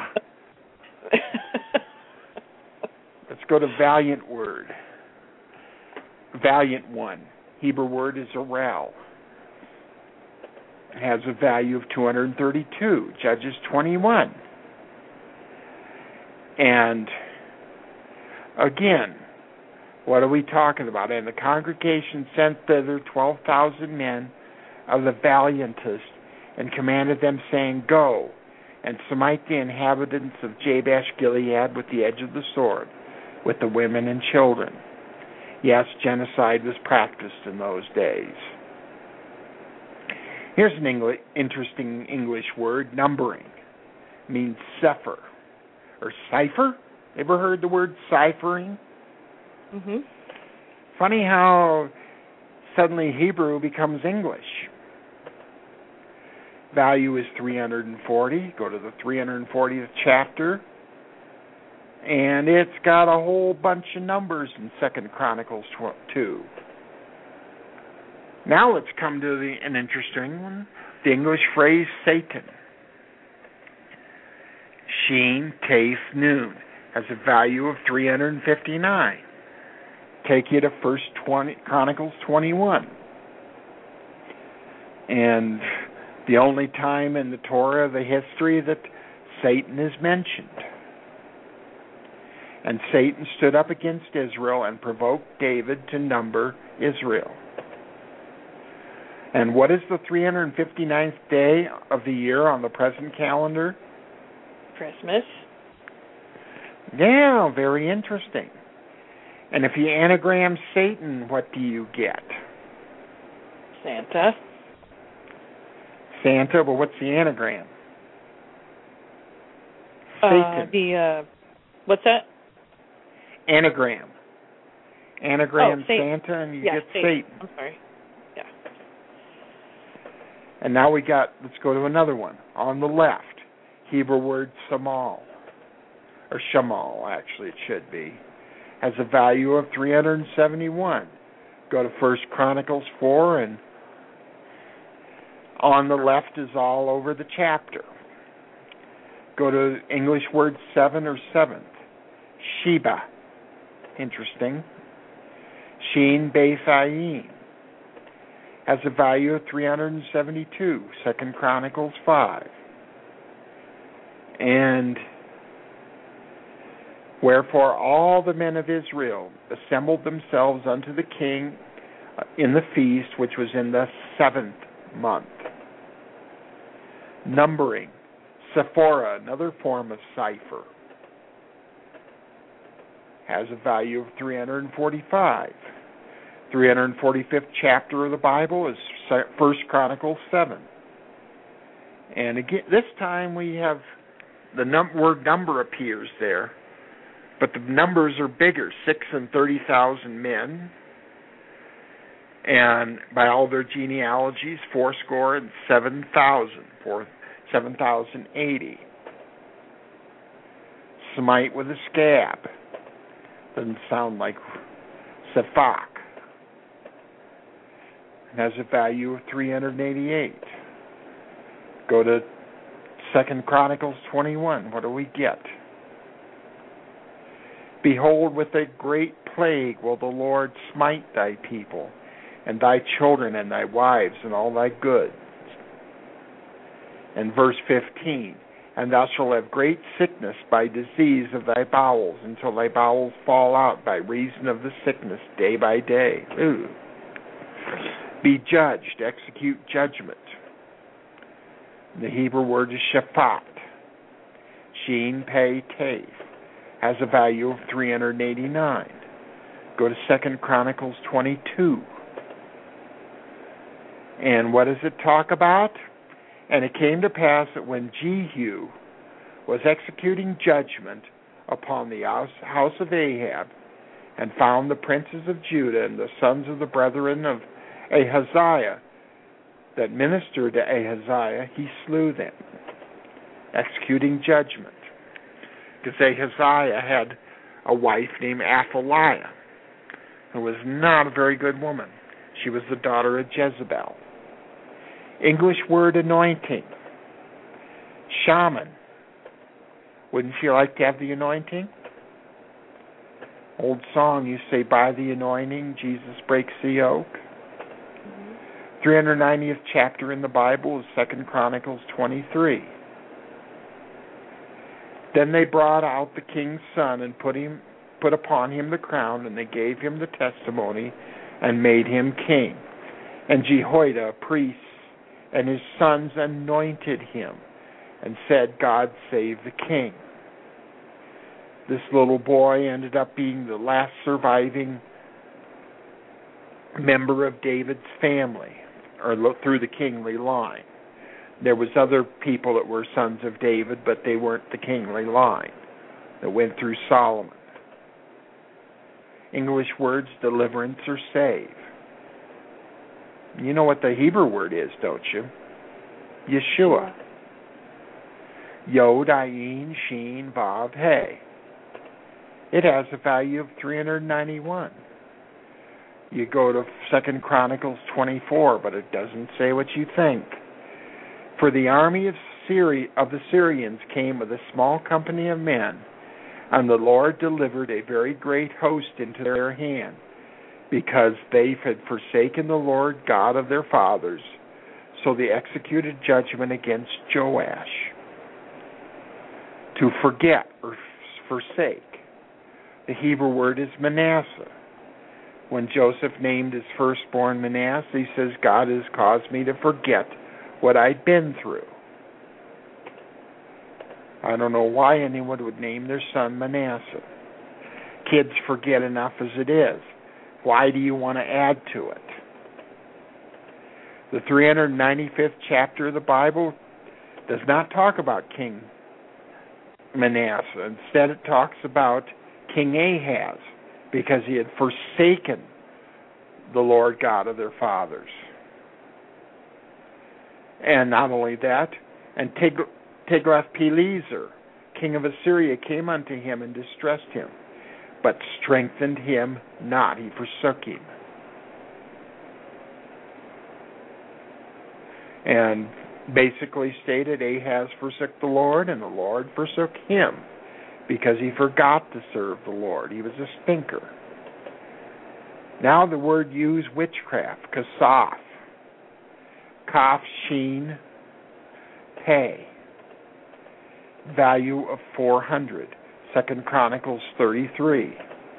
let's go to Valiant Word. Valiant One. Hebrew word is Arel. It has a value of two hundred thirty-two. Judges twenty-one. And again, what are we talking about? And the congregation sent thither twelve thousand men of the valiantest, and commanded them, saying, "Go, and smite the inhabitants of Jabesh Gilead with the edge of the sword, with the women and children." Yes, genocide was practiced in those days. Here's an English, interesting English word, numbering. It means cipher, or cipher. Ever heard the word ciphering? Mm-hmm. Funny how suddenly Hebrew becomes English. Value is three hundred forty. Go to the three hundred fortieth chapter. And it's got a whole bunch of numbers in Second Chronicles two. Now let's come to the, an interesting one. The English phrase Satan. Sheen, Taf, Noon. Has a value of three hundred fifty-nine. Take you to First Chronicles twenty-one. And the only time in the Torah, the history, that Satan is mentioned. And Satan stood up against Israel and provoked David to number Israel. And what is the three hundred fifty-ninth day of the year on the present calendar? Christmas. Yeah, very interesting. And if you anagram Satan, what do you get? Santa. Santa, but what's the anagram? Uh, Satan. the, uh, what's that? Anagram. Anagram oh, Satan. Santa, and you yeah, get Satan. Satan. I'm sorry. Yeah. And now we got, let's go to another one. On the left, Hebrew word Samal, or Shamal, actually it should be, has a value of three hundred seventy-one. Go to First Chronicles four, and on the left is all over the chapter. Go to English word seven or seventh. Sheba. Interesting. Sheen Beis Ayin. Has a value of three hundred seventy-two. Second Chronicles five. And wherefore all the men of Israel assembled themselves unto the king in the feast, which was in the seventh month. Numbering. Sephora, another form of cipher, has a value of three hundred forty-five. three hundred forty-fifth chapter of the Bible is First Chronicles seven. And again, this time we have the num- word number appears there, but the numbers are bigger, six and thirty thousand men, and by all their genealogies, fourscore and seven thousand, for seven thousand eighty. Smite with a scab. Doesn't sound like Sephach. It has a value of three hundred eighty-eight. Go to Second Chronicles twenty-one. What do we get? Behold, with a great plague will the Lord smite thy people, and thy children, and thy wives, and all thy goods. And verse fifteen, and thou shalt have great sickness by disease of thy bowels, until thy bowels fall out by reason of the sickness day by day. Ooh. Be judged, execute judgment. The Hebrew word is shaphat. Sheen, pei, tave. Has a value of three hundred eighty-nine. Go to Second Chronicles twenty-two. And what does it talk about? And it came to pass that when Jehu was executing judgment upon the house of Ahab, and found the princes of Judah and the sons of the brethren of Ahaziah that ministered to Ahaziah, he slew them, executing judgment. Because Ahaziah had a wife named Athaliah, who was not a very good woman. She was the daughter of Jezebel. English word anointing. Shaman. Wouldn't you like to have the anointing? Old song, you say, by the anointing, Jesus breaks the yoke. Mm-hmm. three hundred ninetieth chapter in the Bible is Second Chronicles twenty-three. Then they brought out the king's son and put him, put upon him the crown, and they gave him the testimony and made him king. And Jehoiada, a priest, and his sons anointed him and said, God save the king. This little boy ended up being the last surviving member of David's family, or through the kingly line. There was other people that were sons of David, but they weren't the kingly line that went through Solomon. English words, deliverance or save. You know what the Hebrew word is, don't you? Yeshua. Yod, Ayin, Shin, Vav, He. It has a value of three hundred ninety-one. You go to Second Chronicles twenty-four, but it doesn't say what you think. For the army of Syria of the Syrians came with a small company of men, and the Lord delivered a very great host into their hand, because they had forsaken the Lord God of their fathers. So they executed judgment against Joash. To forget or forsake. The Hebrew word is Manasseh. When Joseph named his firstborn Manasseh, he says, God has caused me to forget what I'd been through. I don't know why anyone would name their son Manasseh. Kids forget enough as it is. Why do you want to add to it? The three hundred ninety-fifth chapter of the Bible does not talk about King Manasseh. Instead, it talks about King Ahaz, because he had forsaken the Lord God of their fathers. And not only that, and Tig- Tiglath-Pileser, king of Assyria, came unto him and distressed him, but strengthened him not. He forsook him. And basically stated, Ahaz forsook the Lord, and the Lord forsook him, because he forgot to serve the Lord. He was a stinker. Now the word used, witchcraft, kasaf, kaf, sheen, pei, value of four hundred, Second Chronicles thirty-three.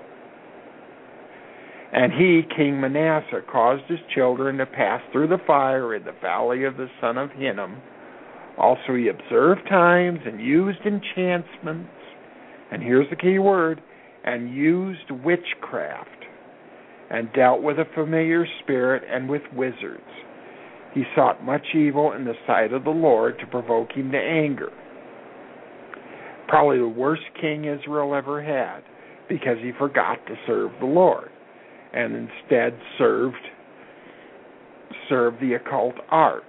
And he, King Manasseh, caused his children to pass through the fire in the valley of the son of Hinnom. Also he observed times and used enchantments, and here's the key word, and used witchcraft, and dealt with a familiar spirit and with wizards. He sought much evil in the sight of the Lord to provoke him to anger. Probably the worst king Israel ever had, because he forgot to serve the Lord and instead served served the occult arts.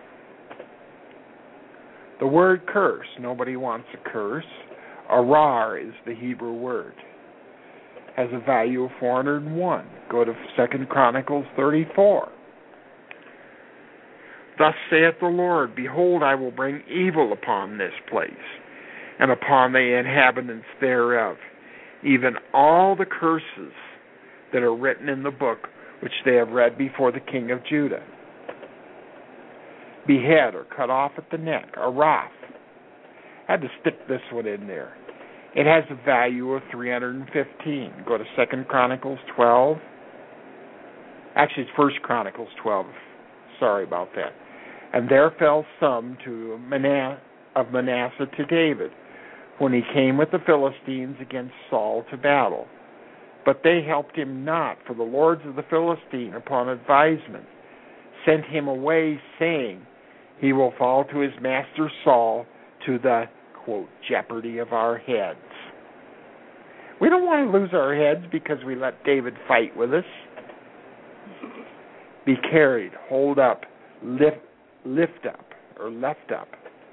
The word curse, nobody wants a curse. Arar is the Hebrew word. Has a value of four hundred one. Go to Second Chronicles thirty-four. Thus saith the Lord, behold, I will bring evil upon this place, and upon the inhabitants thereof, even all the curses that are written in the book which they have read before the king of Judah. Behead or cut off at the neck, a wrath. I had to stick this one in there. It has a value of three hundred fifteen. Go to Second Chronicles twelve. Actually, it's First Chronicles twelve. Sorry about that. And there fell some to Manasseh, of Manasseh to David, when he came with the Philistines against Saul to battle. But they helped him not, for the lords of the Philistine, upon advisement, sent him away, saying, he will fall to his master Saul to the, quote, jeopardy of our heads. We don't want to lose our heads because we let David fight with us. Be carried, hold up, lift, lift up, or left up.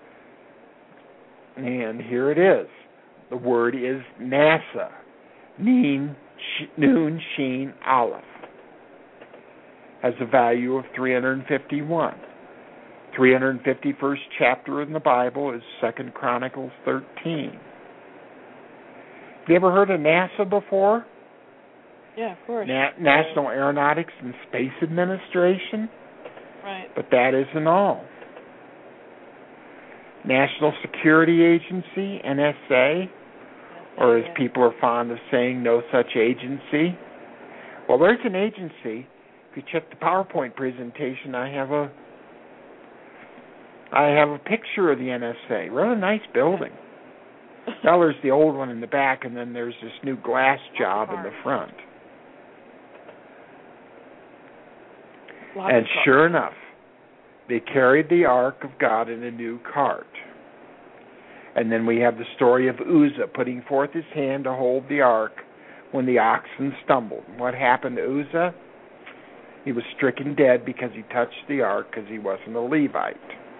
And here it is. The word is Nasa, Neen, Noon, Sheen, Aleph. Has a value of three hundred fifty-one. three hundred fifty-first chapter in the Bible is Second Chronicles thirteen. Have you ever heard of NASA before? Yeah, of course. Na- National Aeronautics and Space Administration? Right. But that isn't all. National Security Agency, N S A, or as people are fond of saying, no such agency. Well, there's an agency. If you check the PowerPoint presentation, I have a I have a picture of the N S A. Really nice building. Now there's the old one in the back, and then there's this new glass job in the front. Lots and sure enough, they carried the Ark of God in a new cart. And then we have the story of Uzzah putting forth his hand to hold the Ark when the oxen stumbled. What happened to Uzzah? He was stricken dead because he touched the Ark because he wasn't a Levite.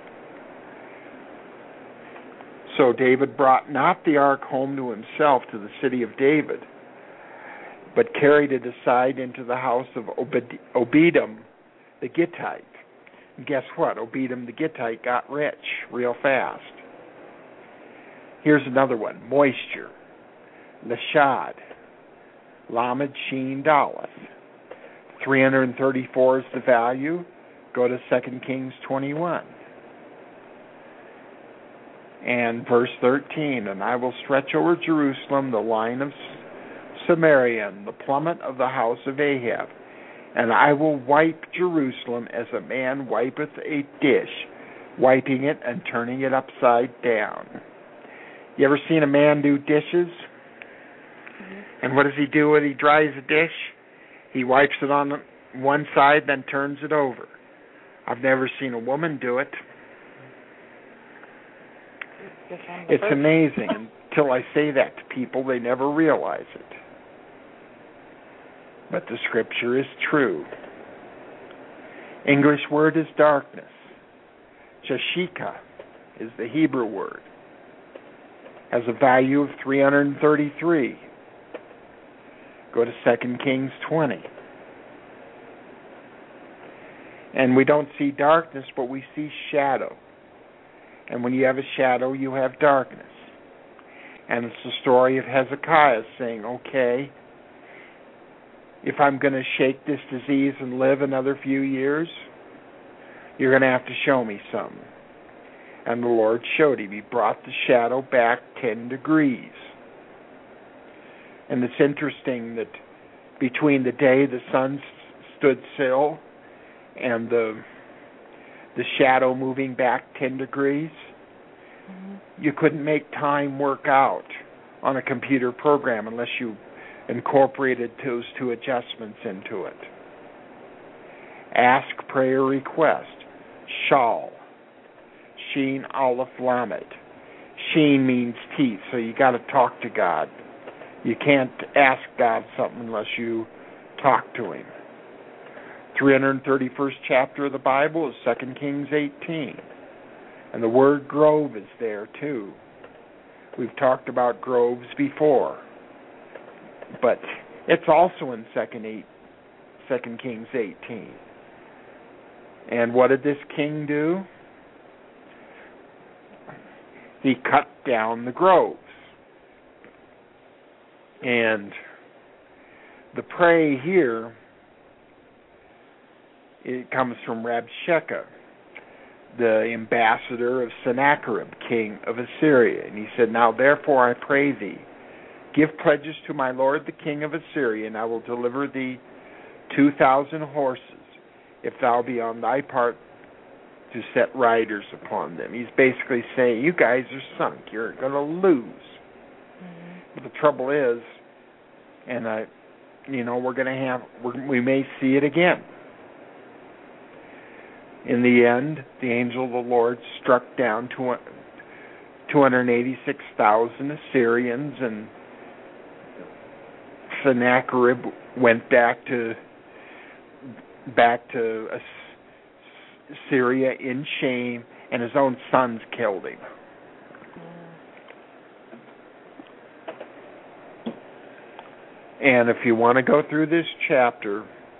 So David brought not the Ark home to himself to the city of David, but carried it aside into the house of Obed- Obedem the Gittite. And guess what? Obedem the Gittite got rich real fast. Here's another one. Moisture. Lashad. Lamed Sheen Daleth. three hundred thirty-four is the value. Go to Second Kings twenty-one. And verse thirteen, and I will stretch over Jerusalem the line of Samaria, and the plummet of the house of Ahab, and I will wipe Jerusalem as a man wipeth a dish, wiping it and turning it upside down. You ever seen a man do dishes? Mm-hmm. And what does he do when he dries a dish? He wipes it on one side, then turns it over. I've never seen a woman do it. It's amazing. Until I say that to people, they never realize it. But the scripture is true. English word is darkness. Chashika is the Hebrew word. Has a value of three hundred thirty-three. Go to Second Kings twenty. And we don't see darkness, but we see shadow. And when you have a shadow, you have darkness. And it's the story of Hezekiah saying, okay, if I'm going to shake this disease and live another few years, you're going to have to show me something. And the Lord showed him. He brought the shadow back ten degrees. And it's interesting that between the day the sun stood still and the the shadow moving back ten degrees, mm-hmm. you couldn't make time work out on a computer program unless you incorporated those two adjustments into it. Ask, prayer, request. Shal. Sheen, Aleph, Lamed. Sheen means teeth, so you got to talk to God. You can't ask God something unless you talk to Him. three hundred thirty-first chapter of the Bible is Second Kings eighteen. And the word grove is there too. We've talked about groves before. But it's also in Second Kings eighteen. And what did this king do? He cut down the groves. And the prey here, it comes from Rabshakeh, the ambassador of Sennacherib, king of Assyria. And he said, "Now therefore I pray thee, give pledges to my lord the king of Assyria, and I will deliver thee two thousand horses, if thou be on thy part to set riders upon them." He's basically saying, you guys are sunk. You're going to lose. Mm-hmm. But the trouble is, and I, you know, we're going to have, we're, we may see it again. In the end, the angel of the Lord struck down two hundred eighty-six thousand Assyrians, and Sennacherib went back to back to Syria in shame, and his own sons killed him. And if you want to go through this chapter,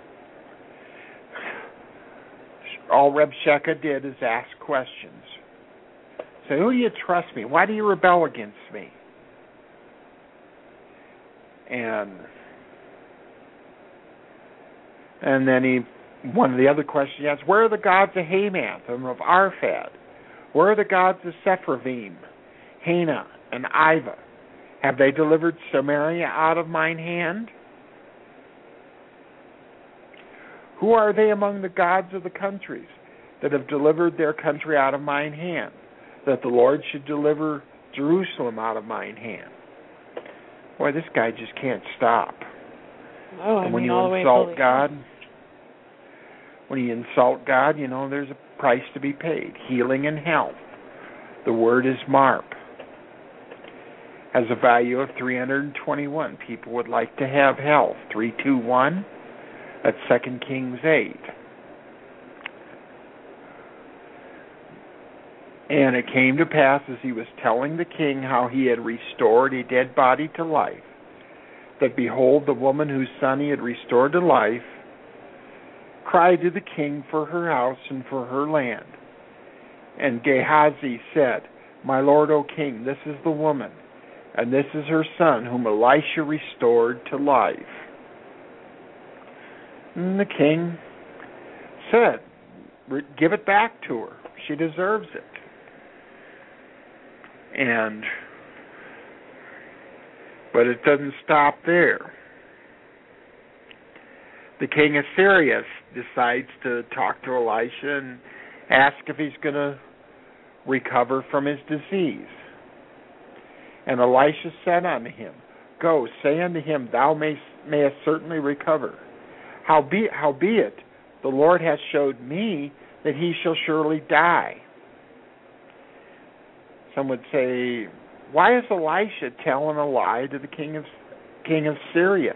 all Rabshakeh did is ask questions. So, who do you trust me? Why do you rebel against me? And and then he, one of the other questions he asked, where are the gods of Hamath and of Arphad? Where are the gods of Sepharvaim, Hena, and Iva? Have they delivered Samaria out of mine hand? Who are they among the gods of the countries that have delivered their country out of mine hand, that the Lord should deliver Jerusalem out of mine hand? Boy, this guy just can't stop. Oh, I and when mean, you all the insult way God, when you insult God, you know, there's a price to be paid. Healing and health. The word is marp. Has a value of three hundred twenty-one. People would like to have health. three two one. That's Second Kings eight. And it came to pass, as he was telling the king how he had restored a dead body to life, that behold, the woman whose son he had restored to life cried to the king for her house and for her land. And Gehazi said, my lord, O king, this is the woman, and this is her son, whom Elisha restored to life. And the king said, give it back to her. She deserves it. And, but it doesn't stop there. The king of Syria decides to talk to Elisha and ask if he's going to recover from his disease. And Elisha said unto him, go, say unto him, thou mayst, mayest certainly recover. Howbeit, howbeit, the Lord hath showed me that he shall surely die. Some would say, why is Elisha telling a lie to the king of king of Syria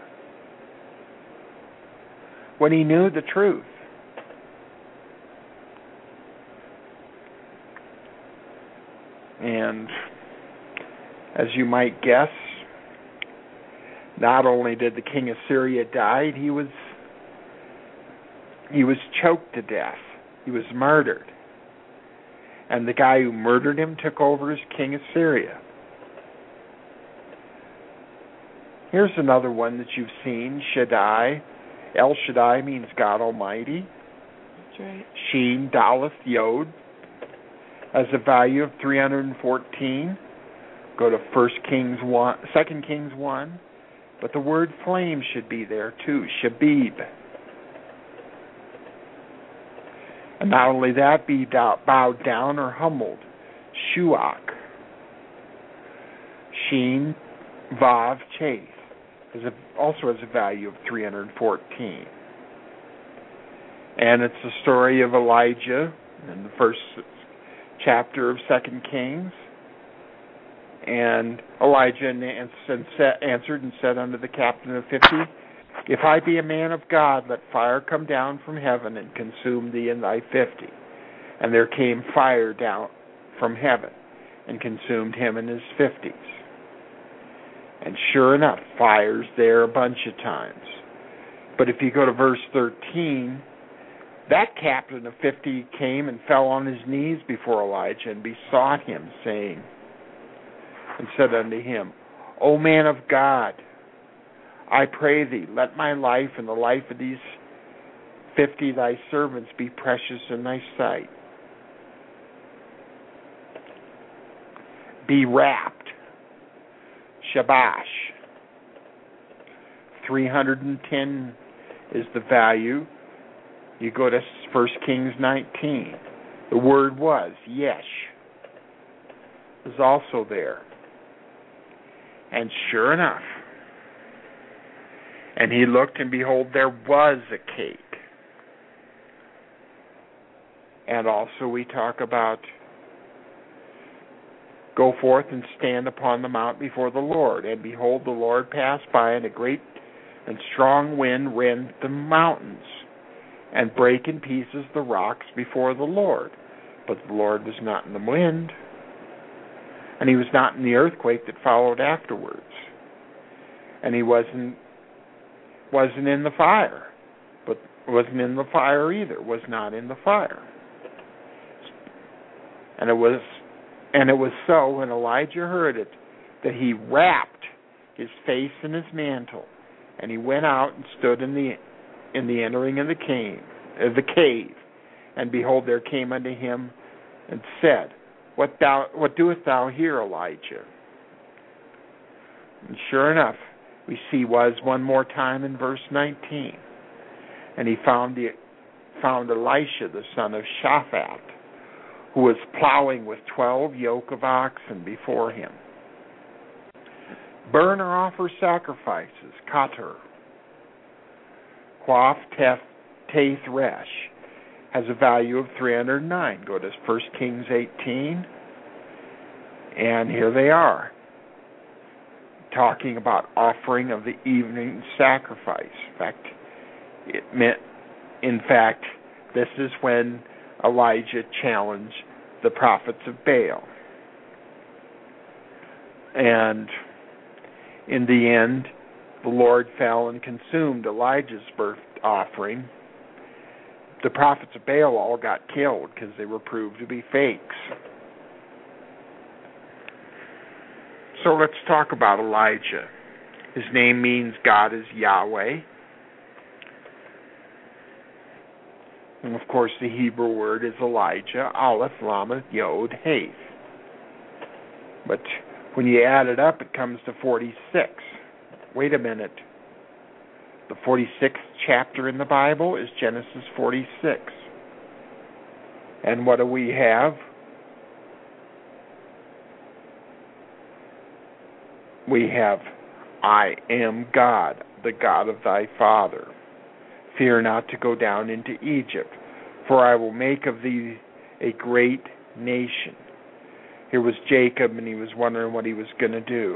when he knew the truth? And as you might guess, not only did the king of Syria die, he was he was choked to death. He was murdered. And the guy who murdered him took over as king of Syria. Here's another one that you've seen, Shaddai. El Shaddai means God Almighty. That's right. Sheen, Daleth, Yod, has a value of three hundred fourteen. Go to First Kings one, Second Kings one. But the word flame should be there too, Shabib. And not only that, be bowed down or humbled, Shuach. Sheen, Vav, Chath, is a, also has a value of three hundred fourteen. And it's the story of Elijah in the first chapter of Second Kings. And Elijah answered and said unto the captain of fifty, If I be a man of God, let fire come down from heaven and consume thee and thy fifty. And there came fire down from heaven and consumed him and his fifties. And sure enough, fire's there a bunch of times. But if you go to verse thirteen, that captain of fifty came and fell on his knees before Elijah and besought him, saying, and said unto him, O man of God, I pray thee, let my life and the life of these fifty thy servants be precious in thy sight. Be wrapped. Shabash. three hundred ten is the value. You go to First Kings nineteen. The word was, yesh, is also there. And sure enough, and he looked, and behold, there was a cake. And also we talk about, go forth and stand upon the mount before the Lord. And behold, the Lord passed by, and a great and strong wind rent the mountains, and brake in pieces the rocks before the Lord. But the Lord was not in the wind, and he was not in the earthquake that followed afterwards. And he wasn't wasn't in the fire, but wasn't in the fire either, was not in the fire. And it was and it was so when Elijah heard it that he wrapped his face in his mantle, and he went out and stood in the in the entering of the cave, of the cave, and behold, there came unto him and said, What thou what doest thou here, Elijah? And sure enough, we see was one more time in verse nineteen. And he found the found Elisha, the son of Shaphat, who was plowing with twelve yoke of oxen before him. Burn or offer sacrifices, Kater. Quaff Teth Taith Resh has a value of three hundred nine. Go to First Kings eighteen, and here they are, talking about offering of the evening sacrifice. In fact, it meant, in fact, this is when Elijah challenged the prophets of Baal. And in the end, the Lord fell and consumed Elijah's burnt offering. The prophets of Baal all got killed because they were proved to be fakes. So let's talk about Elijah. His name means God is Yahweh. And of course the Hebrew word is Elijah, Aleph, Lamed, Yod, Heth. But when you add it up, it comes to forty-six. Wait a minute. The forty-sixth chapter in the Bible is Genesis forty-six. And what do we have? We have, I am God, the God of thy father. Fear not to go down into Egypt, for I will make of thee a great nation. Here was Jacob, and he was wondering what he was going to do.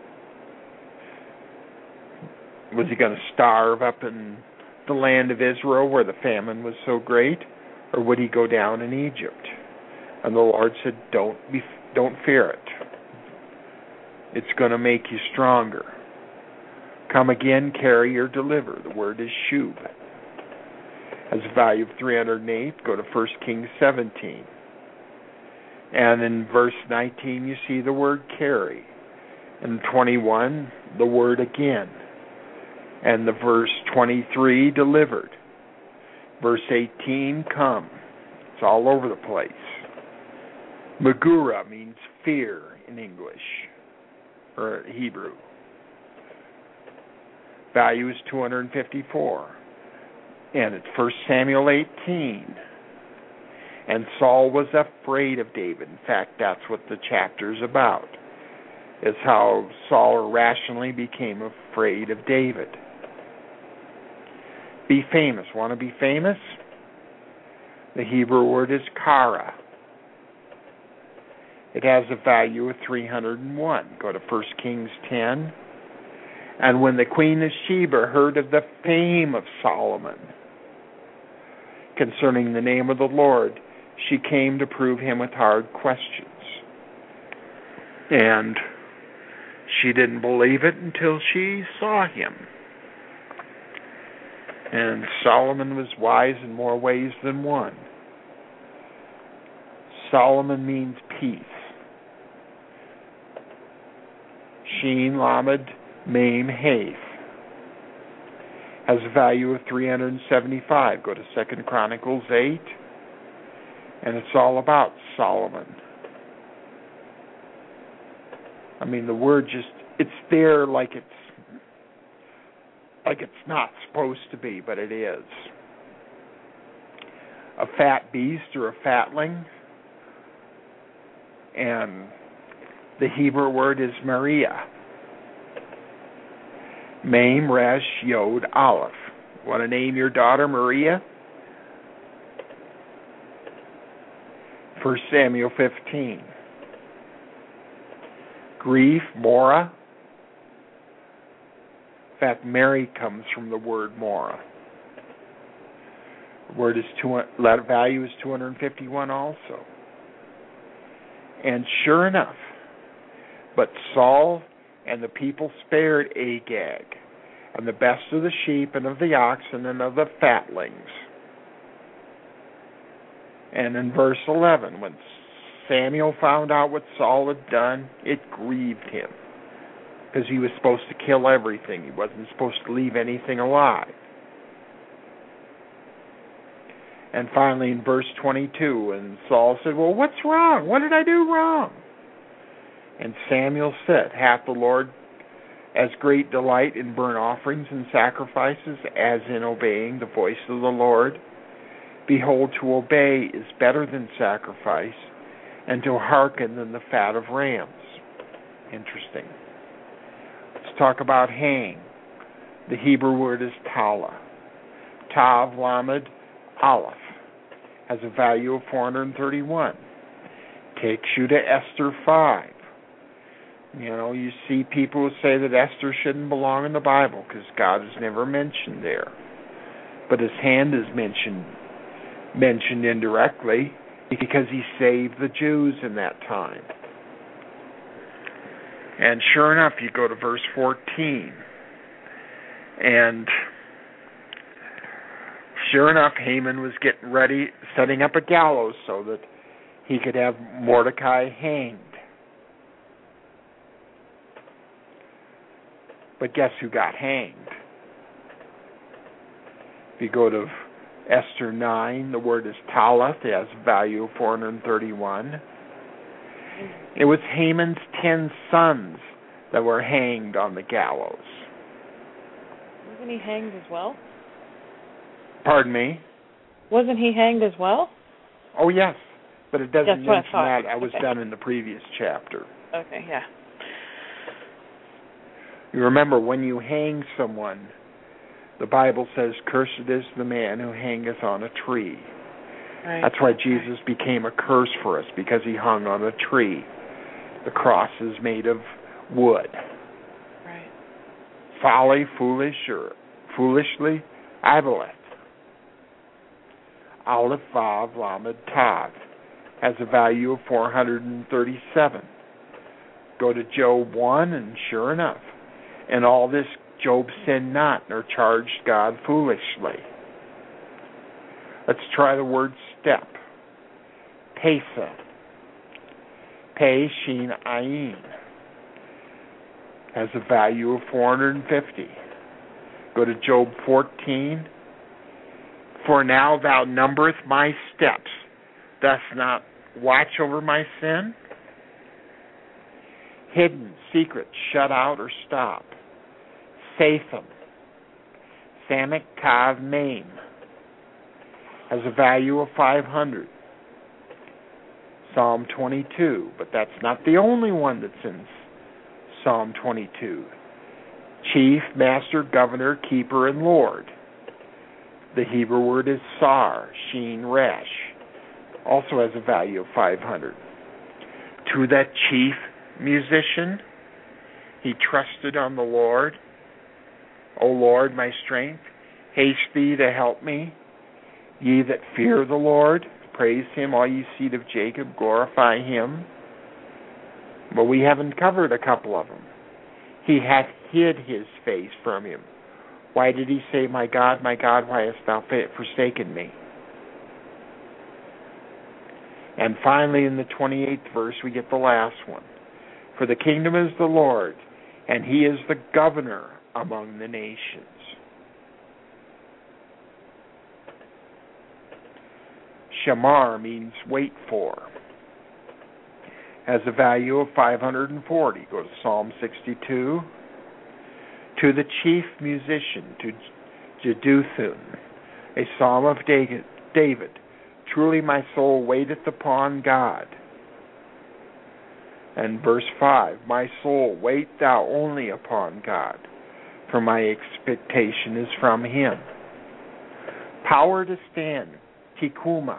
Was he going to starve up in the land of Israel where the famine was so great, or would he go down in Egypt? And the Lord said, don't be, don't fear it. It's going to make you stronger. Come again, carry or deliver. The word is shub. Has a value of three hundred eight. Go to First Kings seventeen. And in verse nineteen, you see the word carry. In twenty-one, the word again. And the verse twenty-three, delivered. Verse eighteen, come. It's all over the place. Megura means fear in English, or Hebrew. Value is two hundred fifty-four. And it's First Samuel eighteen. And Saul was afraid of David. In fact, that's what the chapter's about. It's how Saul irrationally became afraid of David. Be famous. Want to be famous? The Hebrew word is kara. It has a value of three hundred one. Go to First Kings ten. And when the queen of Sheba heard of the fame of Solomon concerning the name of the Lord, she came to prove him with hard questions. And she didn't believe it until she saw him. And Solomon was wise in more ways than one. Solomon means peace. Sheen, Lamed, Mem, Hath. Has a value of three hundred seventy-five. Go to Second Chronicles eight. And it's all about Solomon. I mean, the word just, it's there like it's like it's not supposed to be, but it is. A fat beast or a fatling. And the Hebrew word is Maria. Mem, Resh, Yod, Aleph. Want to name your daughter Maria? First Samuel fifteen. Grief, Mora. In fact, Mary comes from the word Mora. The word is two, letter value is two hundred fifty-one also. And sure enough, but Saul and the people spared Agag, and the best of the sheep and of the oxen and of the fatlings. And in verse eleven, when Samuel found out what Saul had done, it grieved him, because he was supposed to kill everything. He wasn't supposed to leave anything alive. And finally in verse twenty-two, and Saul said, well, what's wrong? What did I do wrong? And Samuel said, hath the Lord as great delight in burnt offerings and sacrifices as in obeying the voice of the Lord? Behold, to obey is better than sacrifice, and to hearken than the fat of rams. Interesting. Let's talk about hang. The Hebrew word is tala. Tav, Lamed, Aleph. Has a value of four hundred thirty-one. Takes you to Esther five. You know, you see people who say that Esther shouldn't belong in the Bible because God is never mentioned there. But his hand is mentioned mentioned indirectly because he saved the Jews in that time. And sure enough, you go to verse fourteen. And sure enough, Haman was getting ready, setting up a gallows so that he could have Mordecai hanged. But guess who got hanged? If you go to Esther nine, the word is Talith. It has a value of four hundred thirty-one. It was Haman's ten sons that were hanged on the gallows. Wasn't he hanged as well? Pardon me? Wasn't he hanged as well? Oh, yes. But it doesn't That's mention what I thought. that. I was Okay. done in the previous chapter. Okay, yeah. You remember, when you hang someone, the Bible says, cursed is the man who hangeth on a tree. Right. That's why Jesus became a curse for us, because he hung on a tree. The cross is made of wood. Right. Folly, foolish, or foolishly, Aboleth. Aleph, Vav, Lamed, Tav. Has a value of four hundred thirty-seven. Go to Job one, and sure enough, in all this Job sinned not, nor charged God foolishly. Let's try the word step. Pesa. Pe, Shin, Ayin. Has a value of four hundred fifty. Go to Job fourteen. For now thou numbereth my steps, dost not watch over my sin? Hidden, secret, shut out, or stop. Satham. Samek, Tav, Mem. Has a value of five hundred. Psalm twenty-two, but that's not the only one that's in Psalm twenty-two. Chief, Master, Governor, Keeper, and Lord. The Hebrew word is Sar, Sheen, Resh. also has a value of five hundred. To that chief musician, he trusted on the Lord. O Lord, my strength, haste thee to help me. Ye that fear the Lord, praise him. All ye seed of Jacob, glorify him. But we haven't covered a couple of them. He hath hid his face from him. Why did he say, my God, my God, why hast thou forsaken me? And finally, in the twenty-eighth verse, we get the last one. For the kingdom is the Lord, and he is the governor among the nations. Shamar means wait for. Has a value of five hundred forty. Go to Psalm sixty-two. To the chief musician, to Jeduthun, a psalm of David. Truly my soul waiteth upon God. And verse five, my soul, wait thou only upon God, for my expectation is from him. Power to stand, Tikuma,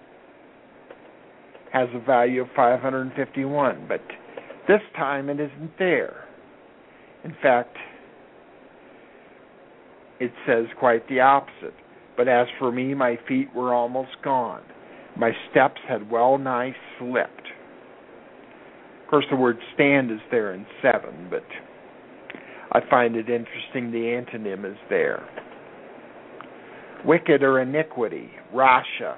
has a value of five hundred fifty-one, but this time it isn't there. In fact, it says quite the opposite. But as for me, my feet were almost gone. My steps had well nigh slipped. Of course, the word stand is there in seven, but I find it interesting the antonym is there. Wicked or iniquity, Rasha.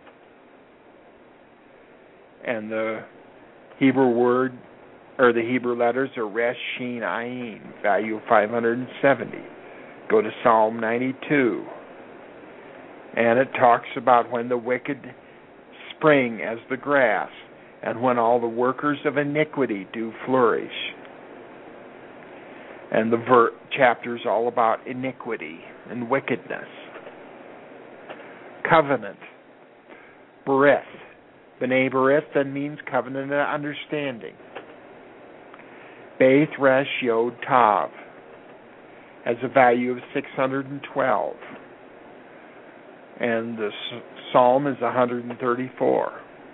And the Hebrew word, or the Hebrew letters are Resh, Shin, Ayin, value of five hundred seventy. Go to Psalm ninety-two. And it talks about when the wicked spring as the grass, and when all the workers of iniquity do flourish. And the ver- chapter's all about iniquity and wickedness. Covenant. Berith. B'nai Berith then means covenant of understanding. Beit Resh Yod Tav has a value of six hundred twelve. And the psalm is one hundred thirty-four.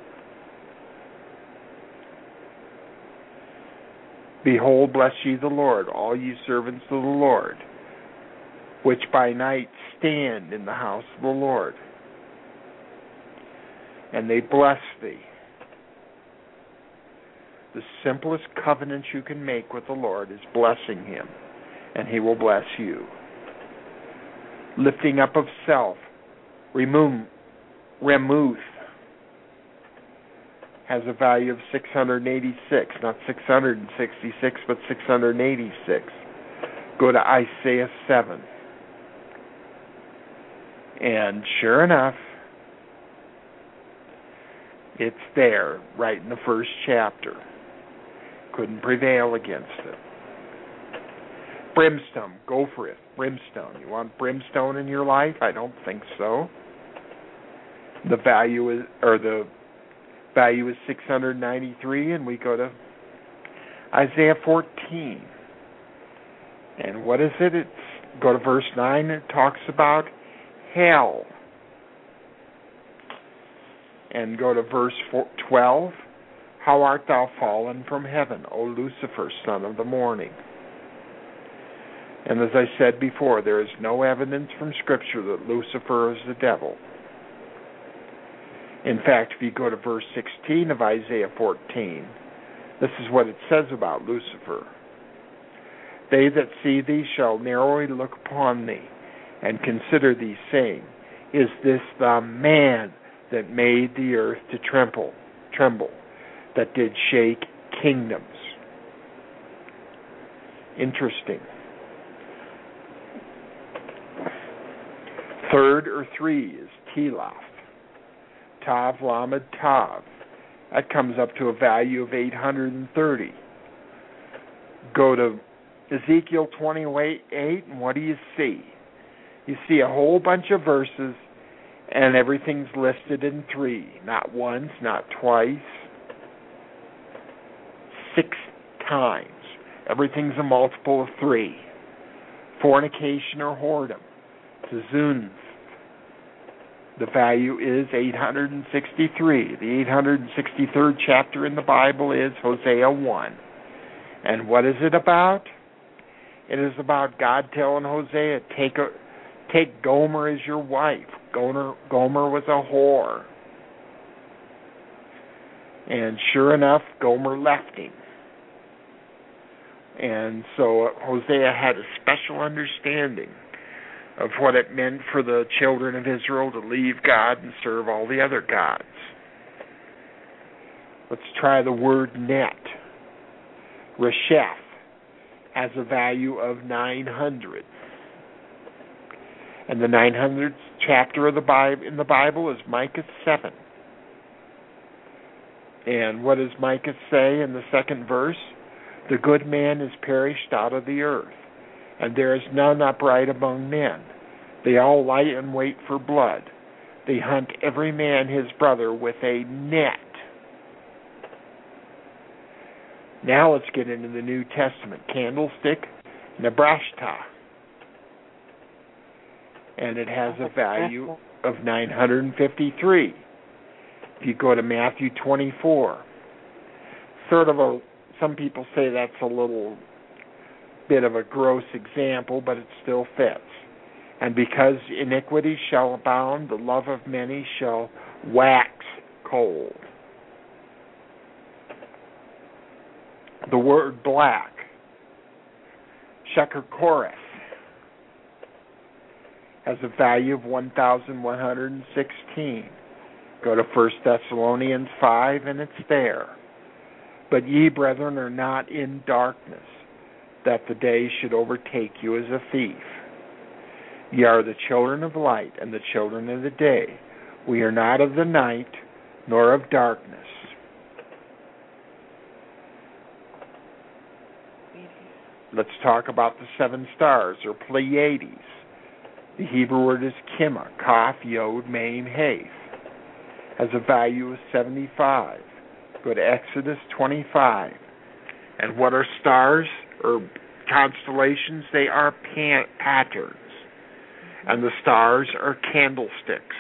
Behold, bless ye the Lord, all ye servants of the Lord, which by night stand in the house of the Lord. And they bless thee. The simplest covenant you can make with the Lord is blessing him, and he will bless you. Lifting up of self. Remove, Remuth has a value of six hundred eighty-six, not six hundred sixty-six, but six hundred eighty-six. Go to Isaiah seven. And sure enough, it's there, right in the first chapter. Couldn't prevail against it. Brimstone, go for it. Brimstone. You want brimstone in your life? I don't think so. The value is, or the value is six hundred ninety-three, and we go to Isaiah fourteen. And what is it? It's go to verse nine. It talks about hell. And go to verse twelve. How art thou fallen from heaven, O Lucifer, son of the morning? And as I said before, there is no evidence from Scripture that Lucifer is the devil. In fact, if you go to verse sixteen of Isaiah fourteen, this is what it says about Lucifer. They that see thee shall narrowly look upon thee, and consider thee, saying, is this the man that made the earth to tremble, tremble, that did shake kingdoms? Interesting. Third or three is Telaph. Tav, Lamed, Tav. That comes up to a value of eight hundred thirty. Go to Ezekiel twenty-eight, and what do you see? You see a whole bunch of verses, and everything's listed in three. Not once, not twice. Six times. Everything's a multiple of three. Fornication or whoredom. Tzunth. The value is eight hundred sixty-three. The eight hundred sixty-third chapter in the Bible is Hosea one. And what is it about? It is about God telling Hosea, take a, take Gomer as your wife. Gomer, Gomer was a whore. And sure enough, Gomer left him. And so Hosea had a special understanding of what it meant for the children of Israel to leave God and serve all the other gods. Let's try the word net. Resheph has a value of nine hundred. And the nine hundredth chapter of the Bible in the Bible is Micah seven. And what does Micah say in the second verse? The good man is perished out of the earth, and there is none upright among men. They all lie in wait for blood. They hunt every man his brother with a net. Now let's get into the New Testament. Candlestick, Nebrashta. And it has a value of nine hundred fifty-three. If you go to Matthew twenty-four, sort of a, some people say that's a little bit of a gross example, but it still fits. And because iniquity shall abound, the love of many shall wax cold. The word black, Sheker Chorus, has a value of one thousand one hundred sixteen. Go to First Thessalonians five, and it's there. But ye, brethren, are not in darkness, that the day should overtake you as a thief. Ye are the children of light and the children of the day. We are not of the night, nor of darkness. Let's talk about the seven stars, or Pleiades. The Hebrew word is Kima, Kaf, Yod, Mem, Heth. Has a value of seventy-five. Go to Exodus twenty-five. And what are stars or constellations? They are pan- patterns. And the stars are candlesticks.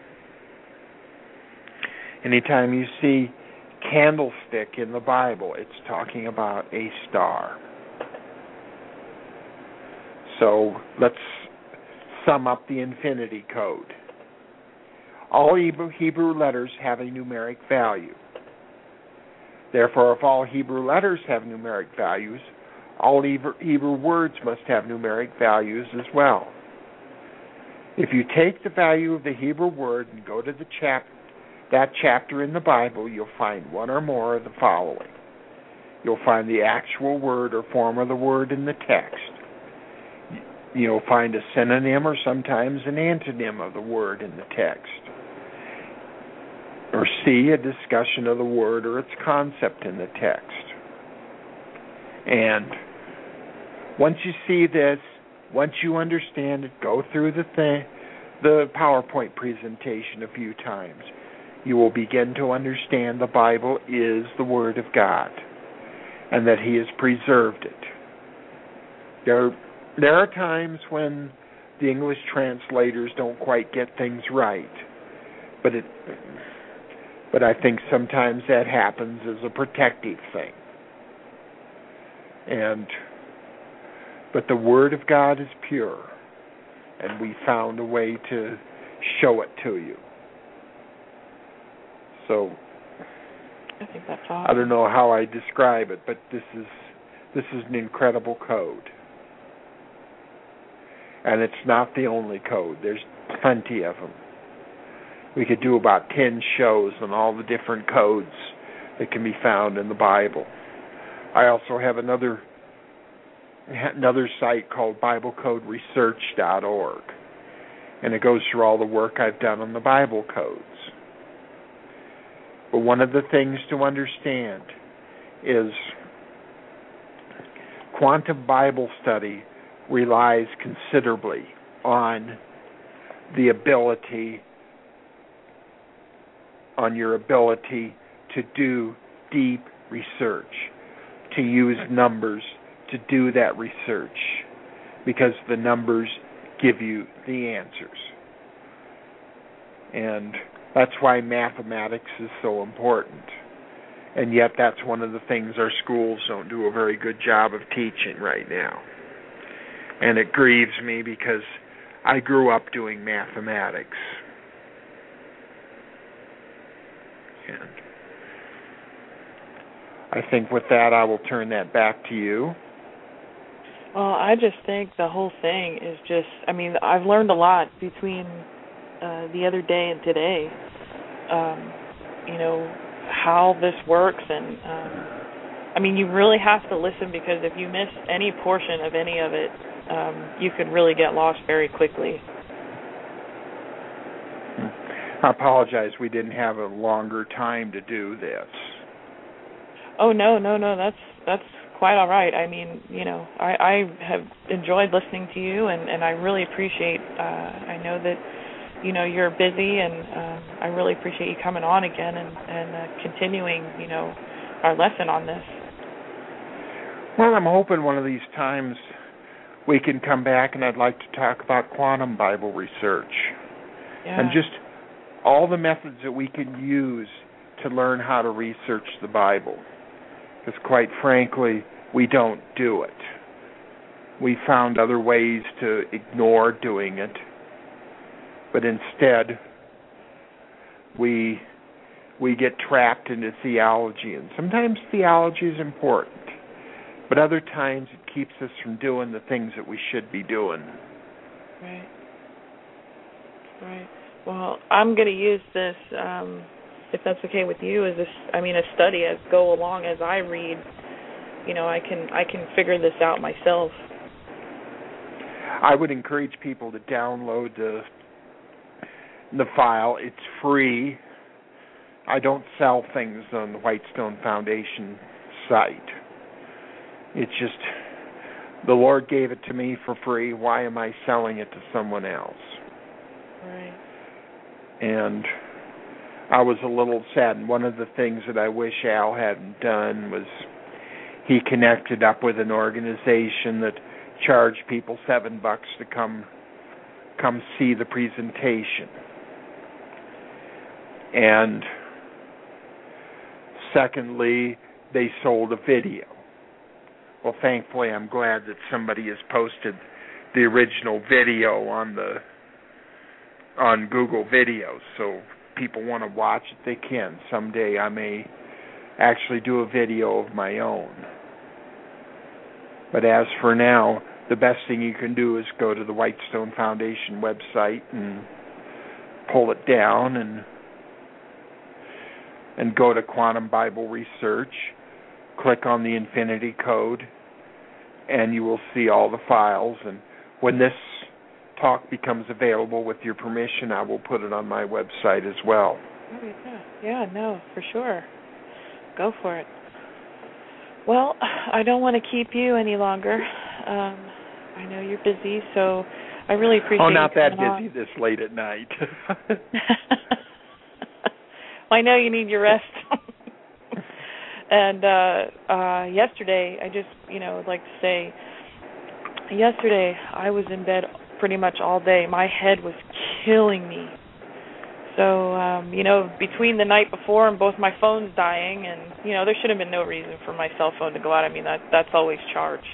Anytime you see candlestick in the Bible, it's talking about a star. So let's sum up the infinity code. All Hebrew, Hebrew letters have a numeric value. Therefore, if all Hebrew letters have numeric values, all Hebrew, Hebrew words must have numeric values as well. If you take the value of the Hebrew word and go to the chap- that chapter in the Bible, you'll find one or more of the following. You'll find the actual word or form of the word in the text. You'll find a synonym or sometimes an antonym of the word in the text. Or C, a discussion of the word or its concept in the text. And once you see this, once you understand it, go through the thing, the PowerPoint presentation a few times. You will begin to understand the Bible is the Word of God and that He has preserved it. There, there are times when the English translators don't quite get things right, but it, but I think sometimes that happens as a protective thing. And but the Word of God is pure, and we found a way to show it to you. So I think that's awesome. I don't know how I describe it, but this is this is an incredible code. And it's not the only code. There's plenty of them. We could do about ten shows on all the different codes that can be found in the Bible. I also have another another site called Bible Code Research dot org, and it goes through all the work I've done on the Bible codes. But one of the things to understand is quantum Bible study relies considerably on the ability, on your ability to do deep research, to use numbers to do that research, because the numbers give you the answers. And that's why mathematics is so important. And yet that's one of the things our schools don't do a very good job of teaching right now. And it grieves me because I grew up doing mathematics. And I think with that, I will turn that back to you. Well, I just think the whole thing is just, I mean, I've learned a lot between uh, the other day and today, um, you know, how this works. And, um, I mean, you really have to listen, because if you miss any portion of any of it, um, you could really get lost very quickly. I apologize we didn't have a longer time to do this. Oh, no, no, no, that's that's quite all right. I mean, you know, I, I have enjoyed listening to you, and, and I really appreciate, uh, I know that, you know, you're busy, and um, I really appreciate you coming on again and, and uh, continuing, you know, our lesson on this. Well, I'm hoping one of these times we can come back, and I'd like to talk about quantum Bible research. Yeah. And just all the methods that we can use to learn how to research the Bible. Because quite frankly, we don't do it. We found other ways to ignore doing it, but instead we we get trapped into theology, and sometimes theology is important, but other times it keeps us from doing the things that we should be doing. Right. Right. Well, I'm going to use this, um, if that's okay with you, as this, I mean, a study as go along as I read. You know, I can I can figure this out myself. I would encourage people to download the the file. It's free. I don't sell things on the Whitestone Foundation site. It's just the Lord gave it to me for free. Why am I selling it to someone else? Right. And I was a little saddened. One of the things that I wish Al hadn't done was he connected up with an organization that charged people seven bucks to come come see the presentation. And secondly, they sold a video. Well, thankfully, I'm glad that somebody has posted the original video on the on Google Videos, so people want to watch it, they can. Someday I may actually do a video of my own. But as for now, the best thing you can do is go to the Whitestone Foundation website and pull it down and and go to Quantum Bible Research, click on the Infinity Code, and you will see all the files. And when this talk becomes available, with your permission, I will put it on my website as well. Oh, yeah. Yeah, no, for sure. Go for it. Well, I don't want to keep you any longer. Um, I know you're busy, so I really appreciate Oh, not you that busy on. this late at night. Well, I know you need your rest. And uh, uh, yesterday, I just, you know, would like to say, yesterday I was in bed pretty much all day. My head was killing me. So, um, you know, between the night before and both my phones dying, and, you know, there should have been no reason for my cell phone to go out. I mean, that that's always charged.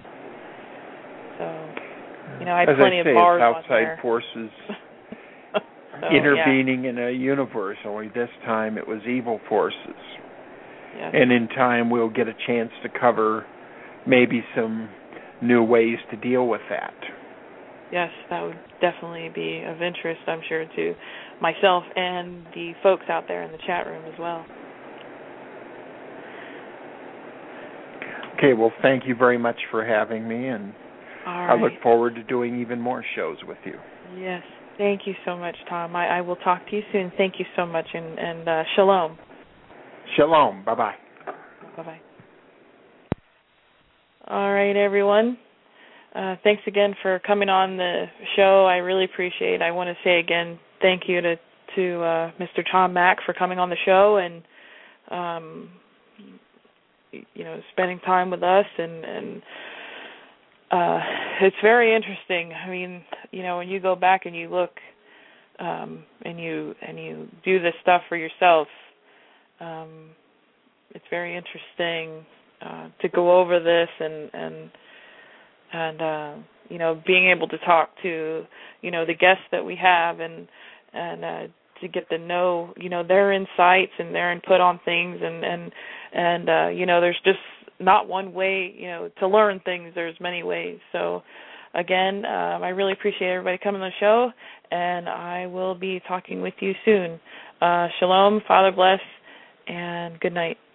So, you know, I had As plenty I say, of bars it's on there. outside forces So, intervening yeah. in a universe, only this time it was evil forces. Yes. And in time we'll get a chance to cover maybe some new ways to deal with that. Yes, that would definitely be of interest, I'm sure, to myself and the folks out there in the chat room as well. Okay, well, thank you very much for having me, and All right. I look forward to doing even more shows with you. Yes, thank you so much, Tom. I, I will talk to you soon. Thank you so much, and, and uh, shalom. Shalom. Bye-bye. Bye-bye. All right, everyone. Uh, thanks again for coming on the show. I really appreciate it. I want to say again thank you to, to uh, Mister Tom Mack for coming on the show and, um, you know, spending time with us. And, and uh, it's very interesting. I mean, you know, when you go back and you look um, and you and you do this stuff for yourself. Um, it's very interesting uh, to go over this and and and uh, you know, being able to talk to, you know, the guests that we have and and uh, to get to know, you know, their insights and their input on things, and and and uh, you know, there's just not one way, you know, to learn things. There's many ways. So again, um, I really appreciate everybody coming on the show, and I will be talking with you soon. Uh, shalom, Father bless, and good night.